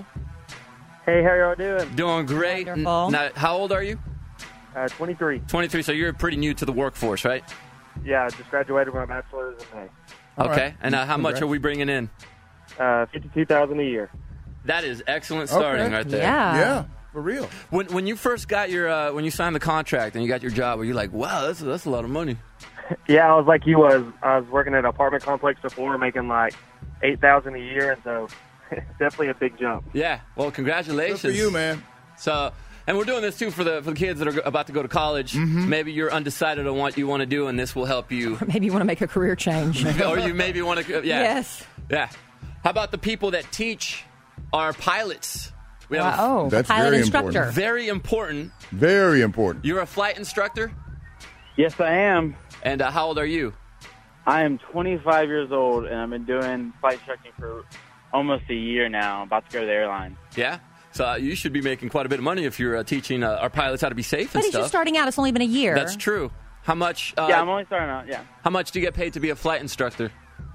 Hey, how y'all doing?
Doing great.
Wonderful.
N- Now, how old are you?
Uh, twenty-three.
twenty-three, so you're pretty new to the workforce, right?
Yeah, I just graduated with my bachelor's in May.
All
okay.
right.
And uh, how much
Congrats.
are we bringing in?
Uh, fifty-two thousand a year.
That is excellent starting
Okay.
right there.
Yeah.
Yeah. For real.
When when you first got your uh, when you signed the contract and you got your job, were you like, wow, that's that's a lot of money?
Yeah, I was like you was. I was working at an apartment complex before, making like eight thousand a year, and so definitely a big jump.
Yeah. Well, congratulations.
Good for you, man.
So, and we're doing this too for the for the kids that are about to go to college.
Mm-hmm.
Maybe you're undecided on what you want to do, and this will help you.
Maybe you want to make a career change.
Or you maybe want to. Yeah.
Yes.
Yeah. How about the people that teach our pilots? We have a-
Wow.
That's
Pilot
very
instructor.
important.
very important.
Very important.
You're a flight instructor,
Yes, I am.
and uh, how old are you?
I am twenty-five years old, and I've been doing flight instructing for almost a year now. I'm about to go to the airline.
Yeah. So uh, you should be making quite a bit of money if you're uh, teaching uh, our pilots how to be safe
But
and
he's
stuff.
just starting out. It's only been a year.
That's true. How much? Uh,
yeah, I'm only starting out, yeah.
How much do you get paid to be a flight instructor?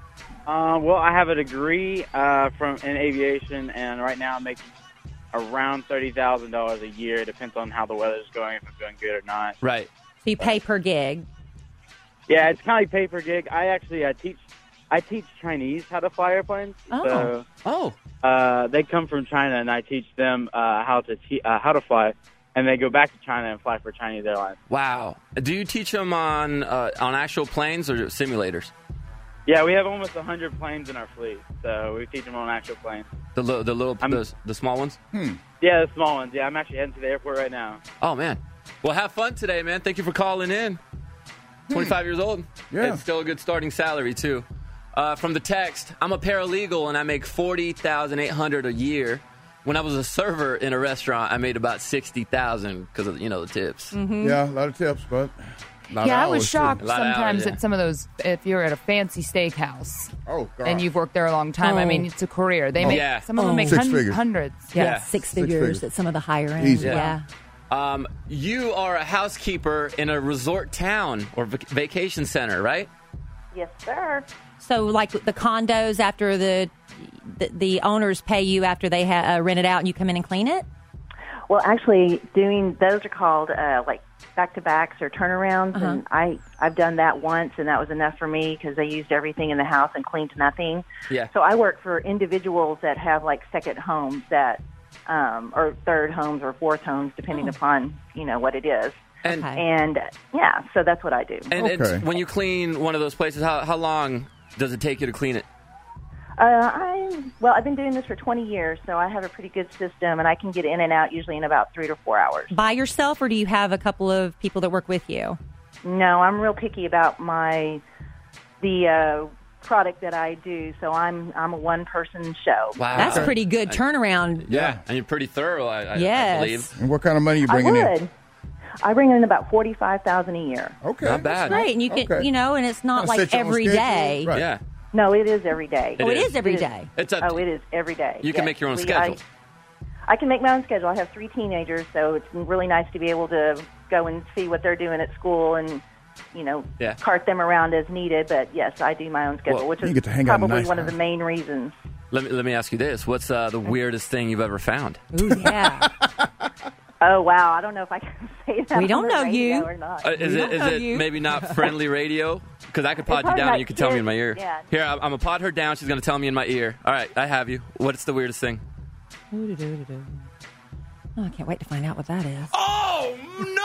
Uh, well, I have a degree uh, from in aviation, and right now I'm making around thirty thousand dollars a year. It depends on how the weather's going, if I'm doing good or not.
Right.
So you pay per gig.
Yeah, it's kind of like pay per gig. I actually uh, teach I teach Chinese how to fly airplanes.
Oh.
So,
oh.
Uh, they come from China, and I teach them uh, how to te- uh, how to fly, and they go back to China and fly for Chinese airlines.
Wow. Do you teach them on uh, on actual planes or simulators?
Yeah, we have almost one hundred planes in our fleet, so we teach them on actual planes.
The li- the little the, the small ones.
Hmm.
Yeah, the small ones. Yeah, I'm actually heading to the airport right now.
Oh man. Well, have fun today, man. Thank you for calling in. twenty-five years old.
Yeah.
It's still a good starting salary too. Uh, from the text, I'm a paralegal and I make forty thousand eight hundred a year. When I was a server in a restaurant, I made about sixty thousand because of you know the tips.
Mm-hmm.
Yeah, a lot of tips, but Lot
Yeah,
of
I was
hours, too.
shocked
A lot of
sometimes
hours, yeah.
at some of those. If you're at a fancy steakhouse
Oh, God.
and you've worked there a long time, I
Oh.
mean, it's a career. They
Oh.
make
Yeah.
some of them
Oh.
make
Six
hun-
figures.
hundreds.
Yeah,
Yeah.
six
figures.
figures at some of the higher end.
Easy.
Yeah.
Um, you are a housekeeper in a resort town or vac- vacation center, right?
Yes, sir.
So, like the condos, after the the, the owners pay you after they ha- uh, rent it out, and you come in and clean it.
Well, actually, doing those are called uh, like back to backs or turnarounds,
Uh-huh.
and I I've done that once, and that was enough for me because they used everything in the house and cleaned nothing.
Yeah.
So I work for individuals that have like second homes that, um, or third homes or fourth homes, depending upon you know what it is.
And
And yeah, so that's what I do.
and it's, when you clean one of those places, how how long does it take you to clean it?
Uh, I well, I've been doing this for twenty years, so I have a pretty good system, and I can get in and out usually in about three to four hours.
By yourself, or do you have a couple of people that work with you?
No, I'm real picky about my the uh, product that I do, so I'm I'm a one person show.
Wow.
That's a pretty good turnaround.
Yeah, and you're pretty thorough, I, I,
Yes.
I believe.
And what kind of money you
I
bringing in?
would. I bring in about forty five thousand a year.
Okay,
Not bad.
Great, and you can,
Okay.
you know, and it's not
Kinda
like
set your own
every
schedule.
day.
Right.
Yeah.
No, it is every day.
It
Oh, it
is.
is every
It is.
day.
It's a,
Oh, it is every day.
You can
Yes.
make your own
We-
schedule.
I, I can make my own schedule. I have three teenagers, so it's really nice to be able to go and see what they're doing at school and, you know,
Yeah.
cart them around as needed. But yes, I do my own schedule,
Well,
which
you
is
get to hang out in a
probably
nice
one of
house.
the main reasons.
Let me let me ask you this: what's uh, the weirdest thing you've ever found?
Ooh, yeah.
Oh wow, I don't know if I can say that.
We
on
don't
the
know
radio
you.
or not.
Uh, is
We
it
don't
is
know
it
you.
maybe not friendly radio? Because I could pod
It's
you
probably
down
not
and you could tell me in my ear.
kids, yeah.
Here, I'm, I'm gonna pod her down. She's gonna tell me in my ear. All right, I have you. What's the weirdest thing?
Oh, I can't wait to find out what that is.
Oh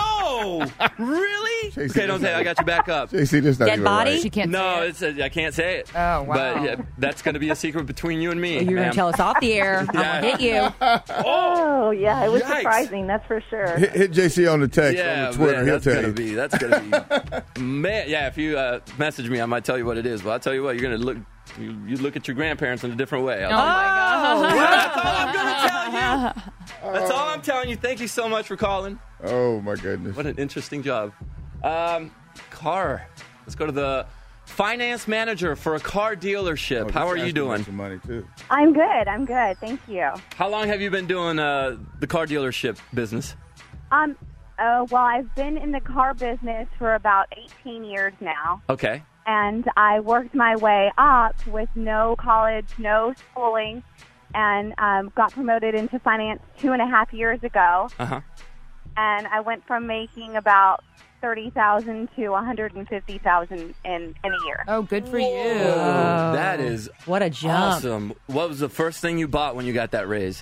no! Really?
J C,
Okay, don't say it. I got you back up.
J C, this not
Dead
even
body?
right.
She can't.
No,
say it.
it's a, I can't say it.
Oh, wow.
But yeah, that's gonna be a secret between you and me.
You're going
ma'am.
to tell us off the air. I'm
Yeah.
going to hit you.
Oh yeah, it was
Yikes.
surprising. That's for sure.
Hit, hit J C on the text
Yeah,
on the Twitter.
man,
He'll
that's
tell
gonna
you.
be that's gonna be man. Yeah, if you uh, message me, I might tell you what it is. But I'll tell you what, you're gonna look. You, you look at your grandparents in a different way.
Oh
I'll
my
tell you.
god.
That's all I'm gonna tell you. That's all I'm telling you. Thank you so much for calling.
Oh my goodness.
What an interesting job. Um, car. Let's go to the finance manager for a car dealership.
Oh,
How
this
are you
asking
doing?
Some money too.
I'm good. I'm good. Thank you.
How long have you been doing uh, the car dealership business?
Um. Uh, well, I've been in the car business for about eighteen years now,
Okay.
and I worked my way up with no college, no schooling, and um, got promoted into finance two and a half years ago.
Uh huh.
And I went from making about thirty thousand to one hundred and fifty thousand in in a year.
Oh, good for you.
Oh,
That is
what a jump.
awesome. What was the first thing you bought when you got that raise?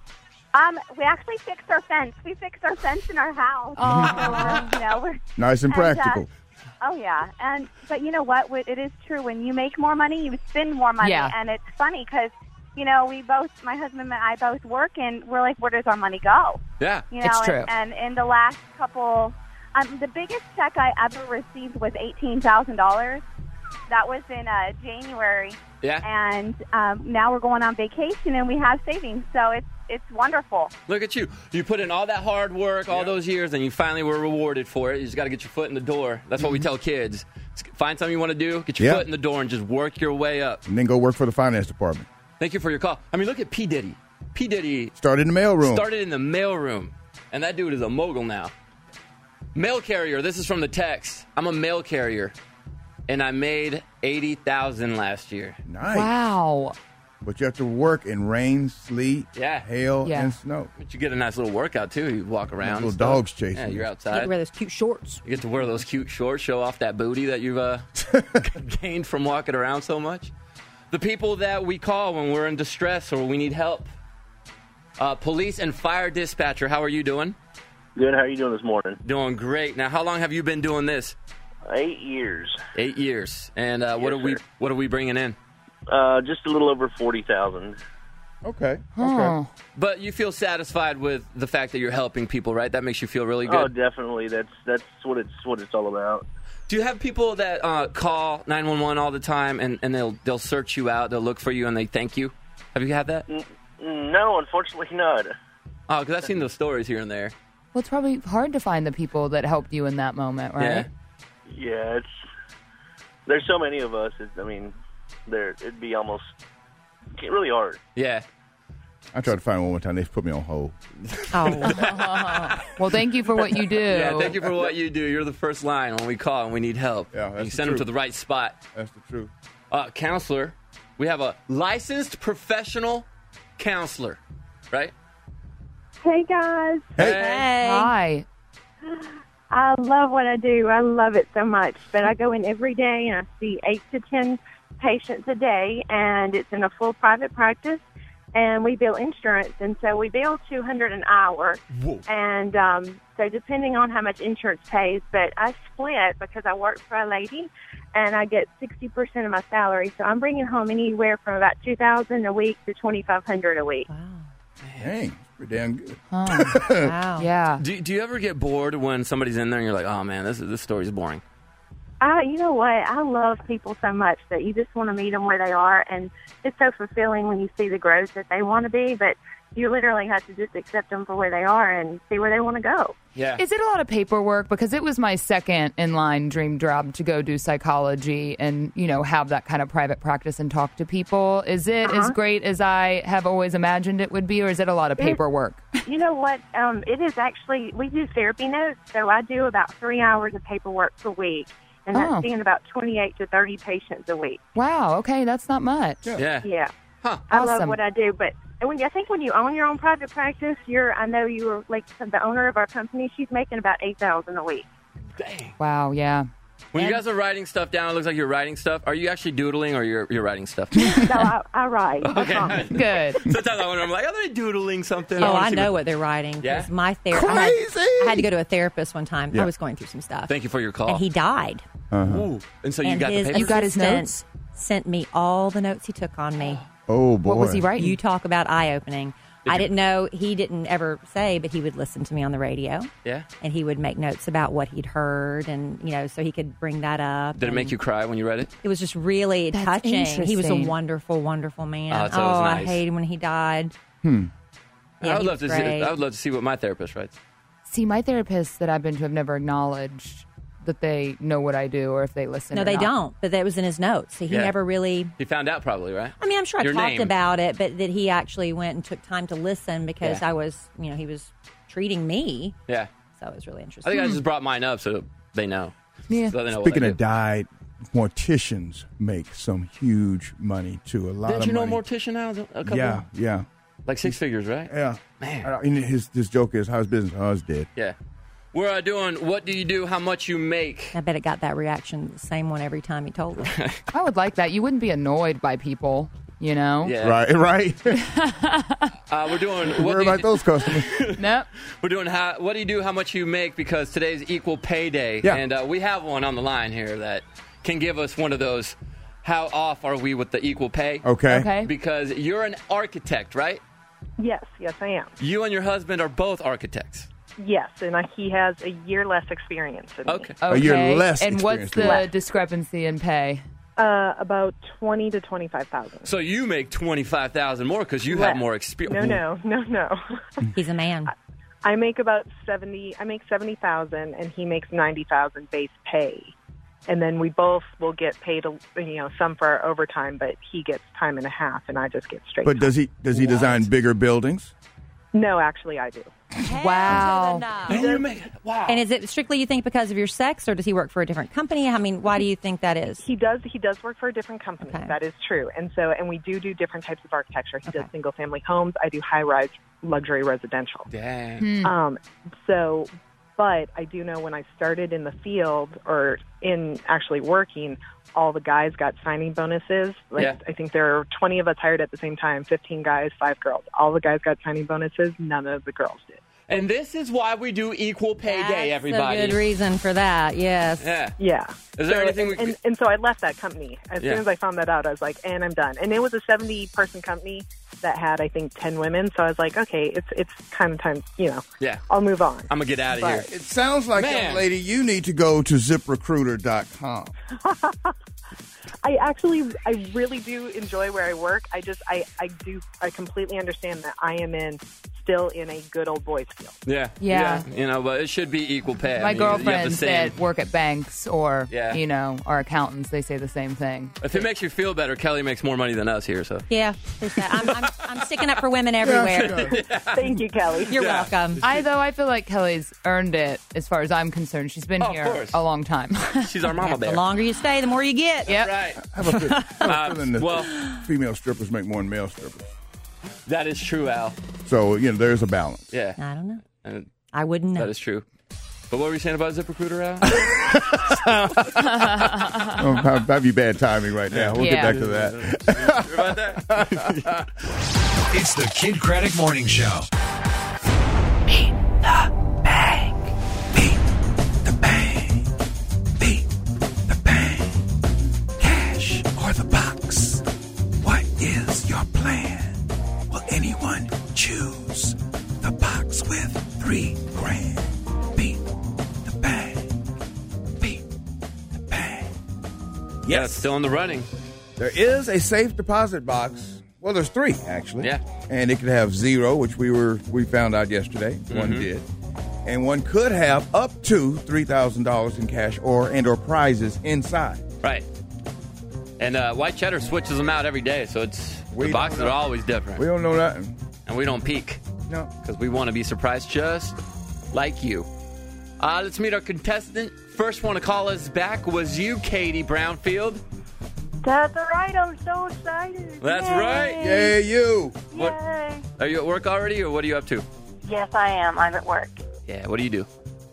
Um, we actually fixed our fence. We fixed our fence in our house. So we're, you know, we're,
Nice and
and, uh,
practical.
Oh yeah, and but you know what? What- It is true. When you make more money, you spend more money,
Yeah.
and it's funny because you know we both, my husband and I, both work, and we're like, where does our money go?
Yeah.
You know,
It's true.
And, and in the last couple, um, the biggest check I ever received was eighteen thousand dollars. That was in uh, January,
Yeah.
and um, now we're going on vacation, and we have savings, so it's it's wonderful.
Look at you. You put in all that hard work, all those years, and you finally were rewarded for it. You just got to get your foot in the door. That's what we tell kids. Just find something you want to do, get your
Yeah.
foot in the door, and just work your way up.
And then go work for the finance department.
Thank you for your call. I mean, look at P. Diddy. P. Diddy
Started in the mailroom.
started in the mailroom, and that dude is a mogul now. Mail carrier. This is from the text. I'm a mail carrier, and I made eighty thousand dollars last year.
Nice.
Wow.
But you have to work in rain, sleet,
Yeah.
hail,
Yeah.
and snow.
But you get a nice little workout, too. You walk around.
Little
and stuff.
dogs chasing
Yeah,
you.
you're
You get
outside.
to wear those cute shorts.
You get to wear those cute shorts, show off that booty that you've uh, gained from walking around so much. The people that we call when we're in distress or we need help. Uh, police and fire dispatcher, how are you doing?
Good. How are you doing this morning?
Doing great. Now, how long have you been doing this?
Eight years.
Eight years. And uh, what
Yes,
are we
sir.
what are we bringing in?
Uh, just a little over forty thousand.
Okay.
Huh.
But you feel satisfied with the fact that you're helping people, right? That makes you feel really
Oh,
good.
definitely. That's that's what it's what it's all about.
Do you have people that uh, call nine one one all the time and, and they'll they'll search you out, they'll look for you, and they thank you? Have you had that?
No, unfortunately not.
Oh, because I've seen those stories here and there.
Well, it's probably hard to find the people that helped you in that moment, right?
Yeah.
Yeah, it's there's so many of us. It, I mean, there it'd be almost really hard.
Yeah.
I tried to find one one time. They put me on hold.
Oh. Well, thank you for what you do.
Yeah, thank you for what you do. You're the first line when we call and we need help.
Yeah, that's
you
the
send them
truth.
to the right spot.
That's the truth.
Uh, counselor, we have a licensed professional counselor, right?
Hey guys.
Hey. Hi.
I love what I do. I love it so much. But I go in every day and I see eight to ten patients a day, and it's in a full private practice. And we bill insurance, and so we bill two hundred dollars an hour.
Whoa.
And um, so depending on how much insurance pays, but I split because I work for a lady, and I get sixty percent of my salary. So I'm bringing home anywhere from about two thousand dollars a week to twenty-five hundred dollars a week.
Wow.
Dang, pretty damn good.
Wow.
Yeah.
Do, do you ever get bored when somebody's in there and you're like, oh, man, this, this story's boring?
I, you know what? I love people so much that you just want to meet them where they are, and it's so fulfilling when you see the growth that they want to be, but you literally have to just accept them for where they are and see where they want to go.
Yeah.
Is it a lot of paperwork? Because it was my second in line dream job to go do psychology and, you know, have that kind of private practice and talk to people. Is it
Uh-huh.
as great as I have always imagined it would be, or is it a lot of paperwork?
You know what? Um, it is actually, we do therapy notes, so I do about three hours of paperwork per week, and that's
Oh.
seeing about twenty-eight to thirty patients a week.
Wow. Okay, that's not much.
Yeah.
Yeah.
Huh.
I love
Awesome.
what I do, but and when I think when you own your own private practice, you're. I know you were like the owner of our company. She's making about eight thousand a week.
Dang.
Wow. Yeah.
When you
And-
guys are writing stuff down, it looks like you're writing stuff. Are you actually doodling or you're, you're writing stuff?
So I, I write. I
Okay.
promise.
Good.
Sometimes I wonder, I'm like, are they doodling something?
Oh,
wanna
I
see
know
what-
what they're writing. 'Cause
Yeah?
My therapist. I, had-
Crazy!
I had to go to a therapist one time.
Yeah.
I was going through some stuff.
Thank you for your call.
And he died.
Uh-huh.
Ooh. And so you
and
got the
his
paper?
You got his
assistant
notes?
Sent me all the notes he took on me.
Oh, boy.
What was he writing?
You talk about eye-opening.
Did
I
you-
didn't know, he didn't ever say, but he would listen to me on the radio.
Yeah.
And he would make notes about what he'd heard, and, you know, so he could bring that up.
Did it make
and
you cry when you read it?
It was just really
That's
touching. He was a
interesting.
wonderful, wonderful man.
Oh, it's always
I
nice.
hated when he died.
Hmm.
Yeah,
I would
he
love to
was
see.
great.
I would love to see what my therapist writes.
See, my therapists that I've been to have never acknowledged that they know what I do or if they listen.
No,
or
they
not.
don't. But that was in his notes. He
Yeah.
never really.
He found out probably, right?
I mean, I'm sure I
Your
talked
name.
about it, but that he actually went and took time to listen because
Yeah.
I was, you know, he was treating me.
Yeah.
So it was really
I
interesting.
think I just brought mine up so they know.
Yeah.
So they know
Speaking
what I
of
do.
died, morticians make some huge money too. A lot
Didn't
of
you know
money.
a mortician now? A couple
Yeah, yeah,
Like six figures, right?
yeah.
Man.
Uh, and his his joke is, "How's business?" "Oh, it's dead."
Yeah. We're uh, doing What Do You Do, How Much You Make.
I bet it got that reaction, the same one every time he told us.
I would like that. You wouldn't be annoyed by people, you know?
Yeah.
Right, right.
Uh, we're doing What
Worry
do you
about those customers.
Nope.
We're doing how, What Do You Do, How Much You Make, because today's Equal Pay Day.
Yeah.
And uh, we have one on the line here that can give us one of those, how off are we with the equal pay?
Okay.
Okay.
Because you're an architect, right?
Yes, yes, I am.
You and your husband are both architects.
Yes, and I, he has a year less experience than
Okay.
me.
Okay.
year less
and what's
experience
the
than
Less.
discrepancy in pay?
Uh, about twenty to twenty-five thousand.
So you make twenty-five thousand more because you have
Less.
more experience.
No, no, no, no.
He's a man.
I make about seventy. I make seventy thousand, and he makes ninety thousand base pay. And then we both will get paid, a, you know, some for our overtime, but he gets time and a half, and I just get straight.
But
time.
does he does he design bigger buildings?
No, actually, I do.
Wow.
And you make, wow.
And is it strictly, you think, because of your sex, or does he work for a different company? I mean, why do you think that is?
He does. He does work for a different company.
Okay.
That is true. And so, and we do do different types of architecture. He
Okay.
does single family homes. I do high rise luxury residential.
Dang.
Hmm.
Um, so, but I do know when I started in the field or in actually working, all the guys got signing bonuses. Like
Yeah.
I think there are twenty of us hired at the same time, fifteen guys, five girls. All the guys got signing bonuses. None of the girls did.
And this is why we do Equal Pay Day, everybody.
That's a good reason for that, yes.
Yeah.
Yeah.
Is there
So-
anything we
and,
could-
and so I left that company. As
Yeah.
soon as I found that out, I was like, and I'm done. And it was a seventy person company that had, I think, ten women. So I was like, okay, it's it's kind of time, you know,
Yeah.
I'll move on.
I'm going to get out of
But-
here.
It sounds like,
Man.
young lady, you need to go to zip recruiter dot com.
I actually, I really do enjoy where I work. I just, I, I do, I completely understand that I am in still in a good old boys field.
Yeah.
Yeah.
You know, but it should be equal pay. I
My
mean, you have the
girlfriends
same-
that work at banks or,
Yeah.
you know, are accountants, they say the same thing.
If it makes you feel better, Kelly makes more money than us here. So
Yeah, there's that. I'm, I'm, I'm sticking up for women everywhere.
Thank you, Kelly.
You're
Yeah.
welcome.
I, though, I feel like Kelly's earned it as far as I'm concerned. She's been
Oh, of
here
course.
a long time.
she's our mama
The
bear.
longer you stay, the more you get.
Yep.
Right.
I have a, feel- I have a
Uh,
feeling that
well-
female strippers make more than male strippers.
That is true, Al.
So, you know, there's a balance.
Yeah.
I don't know.
And
I wouldn't know.
that is true. But what were you saying about ZipRecruiter, Al?
Oh, that'd that'd be bad timing right now. We'll
Yeah.
get back to that.
Sure about that?
It's the Kid Craddock Morning Show.
Beat the bank. Beat the bank. Beat the bank. Cash or the box? What is your plan? Will anyone choose the box with three grand? Beat the bank. Beat the bank.
Yeah, it's still in the running.
There is a safe deposit box. Well, there's three actually.
Yeah.
And it could have zero, which we were we found out yesterday. One
Mhm.
did, and one could have up to three thousand dollars in cash or and or prizes inside.
Right. And uh, White Cheddar switches them out every day, so it's
We
the
don't
boxes
know.
are always different.
We don't know nothing.
And we don't peek.
No.
Because we want to be surprised just like you. Uh, let's meet our contestant. First one to call us back was you, Katie Brownfield.
That's right. I'm so excited.
That's
Yay.
right.
Yeah, you.
What,
Yay.
are you at work already, or what are you up to?
Yes, I am. I'm at work.
Yeah, what do you do?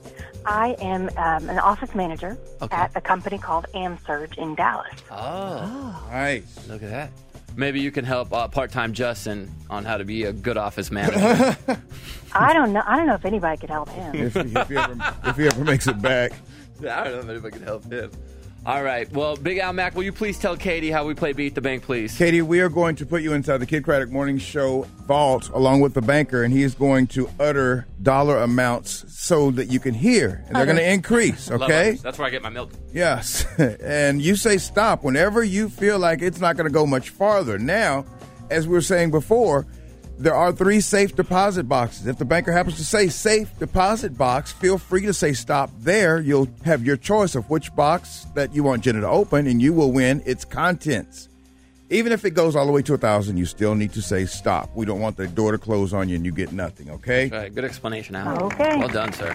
I am um, an office manager
Okay.
at a company called AmSurge in Dallas.
Oh,
Nice.
look at that. Maybe you can help uh, part-time Justin on how to be a good office manager.
I don't know. I don't know if anybody could help him.
If, he- if, he ever, if he ever makes it back.
I don't know if I can help him. All right. Well, Big Al Mac, will you please tell Katie how we play Beat the Bank, please?
Katie, we are going to put you inside the Kid Craddock Morning Show vault along with the banker, and he is going to utter dollar amounts so that you can hear. And they're going to increase,
Love
okay?
it. That's where I get my milk.
Yes. And you say stop whenever you feel like it's not going to go much farther. Now, as we were saying before, there are three safe deposit boxes. If the banker happens to say safe deposit box, feel free to say stop there. You'll have your choice of which box that you want Jenna to open, and you will win its contents. Even if it goes all the way to a thousand, you still need to say stop. We don't want the door to close on you and you get nothing, okay?
All right. Good explanation, Al.
Okay.
Well done, sir.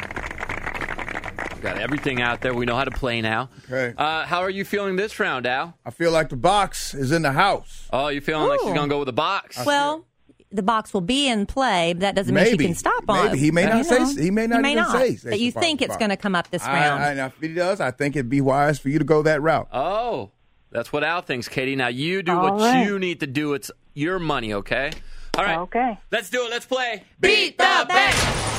We got everything out there. We know how to play now.
Okay.
Uh, how are you feeling this round, Al?
I feel like the box is in the house.
Oh, you feeling like she's
Ooh.
going to go with the box?
Well, the box will be in play, but that doesn't mean
Maybe.
she can stop on
Maybe. He may
you
not say-
know.
he may not even say safe
But you
deposit
think it's
box.
going to come up this
I,
round.
I, and if he does, I think it'd be wise for you to go that route.
Oh, that's what Al thinks, Katie. Now you do
All
what
right.
you need to do. It's your money, okay? All right.
Okay.
Let's do it. Let's play.
Beat the bank.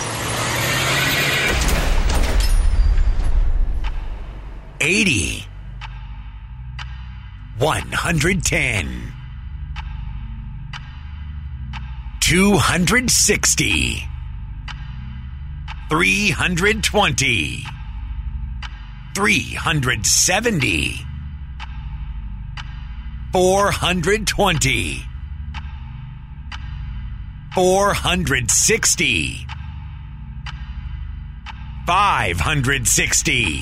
eighty. one hundred ten. two hundred sixty. three hundred twenty. three hundred seventy. four hundred twenty. four hundred sixty. five hundred sixty.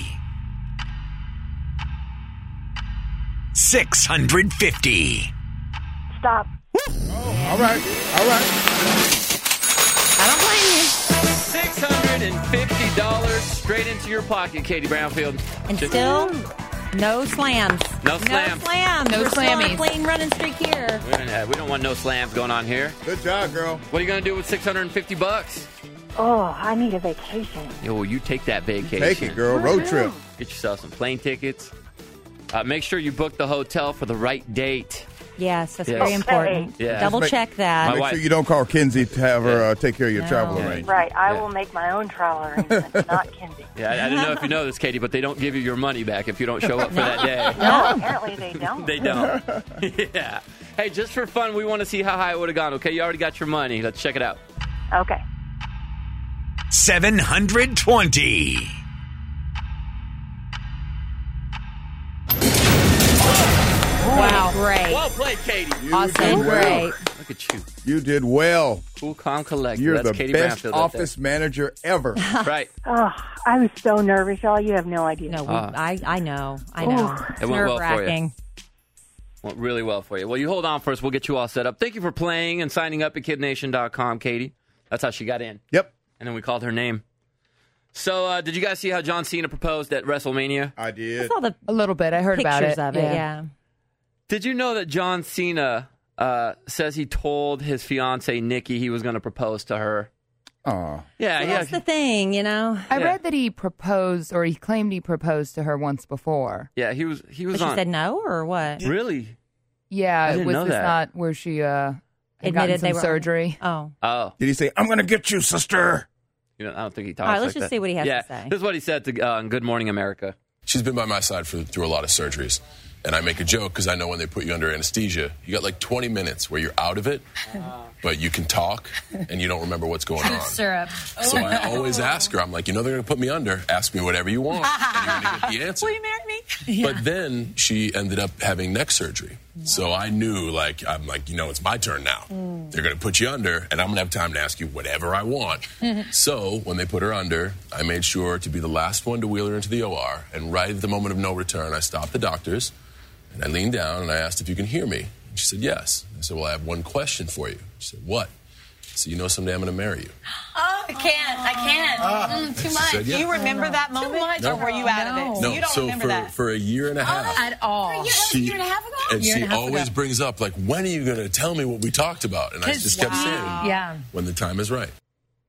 six hundred fifty.
Stop.
All right. All right.
I don't blame you.
six hundred fifty dollars straight into your pocket, Katie Brownfield.
And
Just-
still, no slams.
No slams.
No slams.
No
We're still on a
slammies.
clean running streak here.
We don't, have- we don't want no slams going on here.
Good job, girl.
What are you going to do with six hundred fifty bucks?
Oh, I need a vacation.
Yo, you take that vacation.
Take it, girl. Road trip.
Get yourself some plane tickets. Uh, make sure you book the hotel for the right date.
Yes, that's
Yes.
very
Okay.
important.
Yeah.
Double
Make-
check that.
My
Make
wife-
sure you don't call Kinsey to have her uh, take care of your
No.
travel
Yeah.
arrangements.
Right. I
Yeah.
will make my own travel arrangements, not Kinsey.
Yeah, I, I didn't know if you know this, Katie, but they don't give you your money back if you don't show up for that day.
No, apparently they don't.
They don't. Yeah. Hey, just for fun, we want to see how high it would have gone, okay? You already got your money. Let's check it out.
Okay.
seven hundred twenty.
Wow.
Great.
Well played, Katie.
You Awesome. did well.
Great.
Look at you.
You did well.
Cool, calm, collected.
You're
That's
the
Katie
best
Bramfield right
office
there.
manager ever.
Right.
Oh, I was so nervous, y'all. You have no idea.
No, we,
Uh,
I, I know. I know.
Ooh.
It's
It went well for you.
nerve-wracking.
Went really well for you. Well, you hold on first. We'll get you all set up. Thank you for playing and signing up at kid nation dot com, Katie. That's how she got in.
Yep.
And then we called her name. So, uh, did you guys see how John Cena proposed at WrestleMania?
I
I
did.
saw the
A little bit. I heard about
pictures
it.
of it, yeah.
Did you know that John Cena uh, says he told his fiance Nikki he was going to propose to her?
Aw.
Yeah,
Well,
yeah.
that's the thing, you know.
I
Yeah.
read that he proposed, or he claimed he proposed to her once before.
Yeah, he was. He
But
was
she
on.
said no, or what?
Really?
Yeah,
I didn't
was
know
this
that.
not where she uh, had gotten
Admitted
some
they were
surgery?
Oh.
Oh.
Did he say, I'm going to get you, sister?
You know, I don't think he talks
All right, let's
like
just
that.
see what he has
yeah,
to say.
This is what he said to uh, Good Morning America.
She's been by my side for, through a lot of surgeries. And I make a joke because I know when they put you under anesthesia, you got like twenty minutes where you're out of it, but you can talk and you don't remember what's going on.
Syrup.
So I always ask her, I'm like, you know they're going to put me under. Ask me whatever you want. And you're going to get the answer.
Will you marry me?
But then she ended up having neck surgery. So I knew, like, I'm like, you know, it's my turn now.
Mm.
They're going to put you under, and I'm going to have time to ask you whatever I want. So when they put her under, I made sure to be the last one to wheel her into the O R. And right at the moment of no return, I stopped the doctors, and I leaned down, and I asked if you can hear me. And she said, yes. I said, well, I have one question for you. She said, what? So you know someday I'm going to marry you.
Oh, I can't. I can't. Mm, too
She
much.
said, yeah.
You remember that moment,
Too much.
or were you out of it?
No,
You don't
so
remember
for,
that
for a year and a half.
at all.
She,
a year and a half ago.
and
Year
she
and a half
always
ago.
brings up, like, when are you going to tell me what we talked about? And I
'Cause-
just kept
Wow.
saying,
Yeah.
when the time is right.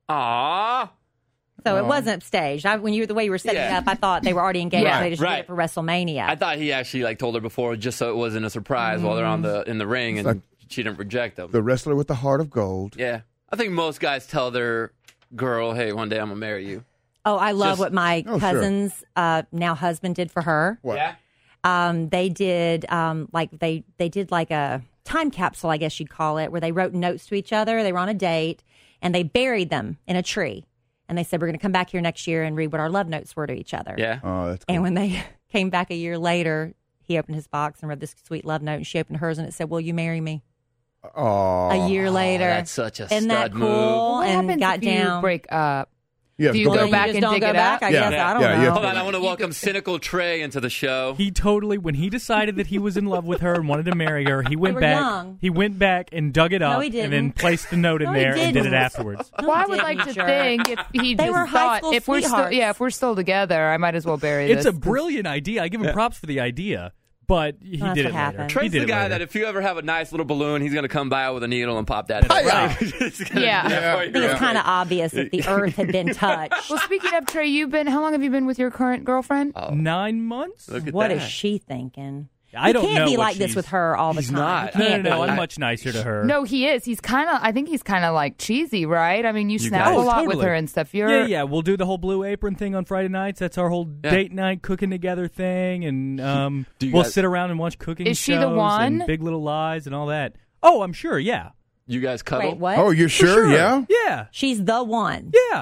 Aww.
So it
Oh.
wasn't staged. I, when you the way you were setting
Yeah.
it up, I thought they were already engaged.
Right,
They just
right.
did it for WrestleMania.
I thought he actually like told her before, just so it wasn't a surprise while they're on the in the ring, and
like-
she didn't reject him.
The wrestler with the heart of gold.
Yeah, I think most guys tell their girl, "Hey, one day I'm gonna marry you."
Oh, I love
Just-
what my
Oh, sure.
cousin's uh, now husband did for her.
What?
Yeah.
Um, they did um, like they they did like a time capsule, I guess you'd call it, where they wrote notes to each other. They were on a date and they buried them in a tree. And they said, we're going to come back here next year and read what our love notes were to each other.
Yeah.
Oh, that's
And when they came back a year later, he opened his box and read this sweet love note, and she opened hers and it said, will you marry me?
Oh.
A year later.
that's such a
Isn't that
stud
cool?
move.
What
and
happens
got
if you
down.
break up?
You
Do you
Well,
go
then
back
you just
and
don't
dig
go
it
back?
up?
I guess. I don't
Yeah, you
know.
have
Hold on, I want to welcome Cynical Trey into the show.
He totally, when he decided that he was in love with her and wanted to marry her, he went
were
back.
young.
He went back and dug it
No,
up
he didn't.
and then placed the note in
No, he
there and did it
didn't.
afterwards.
Well, I would like to
Jerk.
think if he
They
just
were high
thought
school
if we're still
sweethearts.
yeah if we're still together, I might as well bury
It's
this.
a brilliant idea. I give him props for the idea, but he
That's
did
what
it
happened.
later.
Trey's
he did
the
it
guy
later.
that if you ever have a nice little balloon, he's gonna come by with a needle and pop that in.
Hi-ya.
He's gonna
Yeah.
do that
Yeah.
for
I
you.
think it's kind of obvious that the earth had been touched.
Well, speaking of Trey, you've been how long have you been with your current girlfriend?
Oh,
Nine months?
look at
What
that.
is she thinking?
I
You
don't
can't
know
be
what
like this
she's-
with her all the
He's
time.
not.
You
No, no,
can't
no.
be.
I'm much nicer to her.
No, he is. He's kind of. I think he's kind of like cheesy, right? I mean, you,
You
snap
guys-
a lot
totally.
with her and stuff. You're
Yeah, yeah. We'll do the whole Blue Apron thing on Friday nights. That's our whole
Yeah.
date night cooking together thing, and um,
Do you
we'll
guys-
sit around and watch cooking
Is she
shows
the one?
and Big Little Lies and all that. Oh, I'm sure. Yeah,
You guys cuddle?
Wait, what?
Oh, you're sure?
sure.
Yeah?
yeah,
She's the one.
yeah.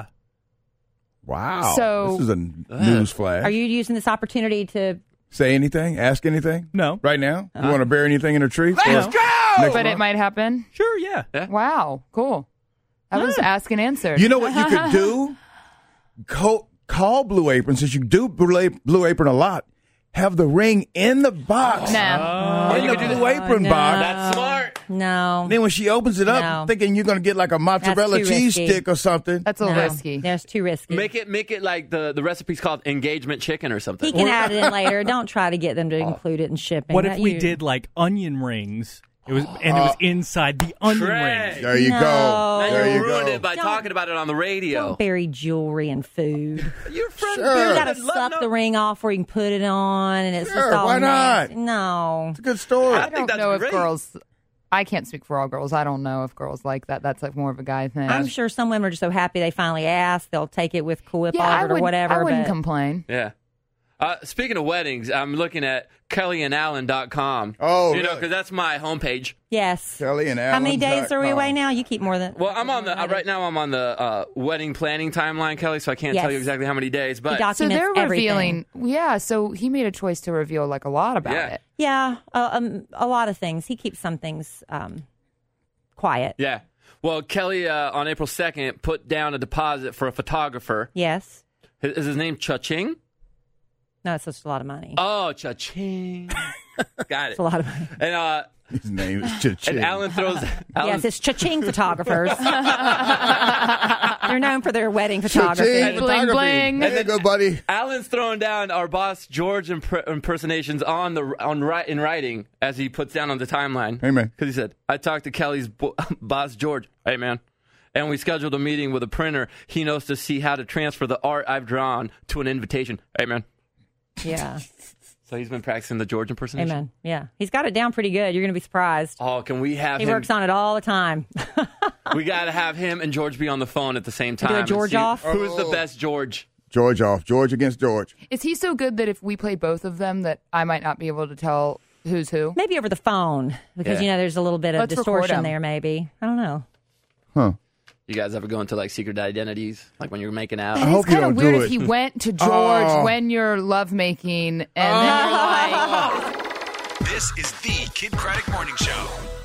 Wow.
So-
this is a news flash.
Are you using this opportunity to?
Say anything? Ask anything?
No,
Right now? You want to bury anything in a tree?
Let's
Or-
go!
Next
but it
month?
might happen.
sure. Yeah.
Wow, cool. That was ask and answer.
You know what you could do? Call, call Blue Apron, since you do Blue Blue Apron a lot. Have the ring in the box.
Nah.
Oh,
in
you
the
could do
Blue
that.
Apron
no.
box.
That's smart.
No.
And then when she opens it up,
No.
thinking you're going to get like a mozzarella
too
cheese
risky.
stick or something.
That's a
no.
little risky.
That's too risky.
Make it make it like the the recipe's called engagement chicken or something.
he can add it in later. Don't try to get them to include it in shipping.
What if
That
we
you-
did like onion rings? It was and it was inside the onion
Trey.
ring.
There you
No.
go.
Now
There
you
you
ruined
go.
it by
Don't-
talking about it on the radio.
Don't bury jewelry and food.
Your friend
Sure.
You got to
Love
suck
no-
the ring off where you can put it on, and it's
Sure,
just all
why not?
nasty. No.
It's a good story.
I
I
think
don't
that's
know
great.
if girls. I can't speak for all girls. I don't know if girls like that. That's like more of a guy thing.
I'm sure some women are just so happy they finally asked. They'll take it with Cool Whip
yeah, I
on it or
wouldn't-
whatever.
I wouldn't
but
complain.
Yeah. Uh, speaking of weddings, I'm looking at Kelly and Allen dot com.
Oh,
you know,
really?
because that's my homepage.
yes.
Kelly and
How many
Allen
days
dot
are we
com.
away now? You keep more than.
Well, I'm on the uh, right now. I'm on the uh, wedding planning timeline, Kelly. So I can't
Yes.
tell you exactly how many days. But
doc-
So
Documents
they're
everything.
revealing. Yeah. So he made a choice to reveal like a lot about
Yeah.
it.
Yeah, uh, um, a lot of things. He keeps some things um, quiet.
Yeah. Well, Kelly uh, on April second put down a deposit for a photographer.
Yes.
Is his name Cha-Ching?
No, it's just a lot of money.
Oh, Cha-Ching. Got it.
It's a lot of money.
And uh,
his name is Cha-Ching.
And Alan throws. Alan,
Yes, it's Cha-Ching photographers. They're known for their wedding photography.
Cha-Ching photography. There you go, buddy.
Alan's throwing down our boss George imp- impersonations on the on ri- in writing as he puts down on the timeline.
Hey man,
because he said, "I talked to Kelly's bo- boss George. Hey man, and we scheduled a meeting with a printer. He knows to see how to transfer the art I've drawn to an invitation. Hey man."
Yeah.
So he's been practicing the George impersonation.
Amen. Yeah. He's got it down pretty good. You're going to be surprised.
Oh, can we have
He
him?
works on it all the time.
We got to have him and George be on the phone at the same time.
Do a
and
George
see
off?
Who's the
Oh.
best George?
George off. George against George.
Is he so good that if we play both of them, that I might not be able to tell who's who?
Maybe over the phone because,
Yeah.
you know, there's a little bit of
Let's record
distortion
him.
there, maybe. I don't know.
Huh.
You guys ever go into like secret identities, like when you're making out?
It's kind of weird if he went to George
Oh.
when you're lovemaking and then you're like,
This is the Kid Craddock Morning Show.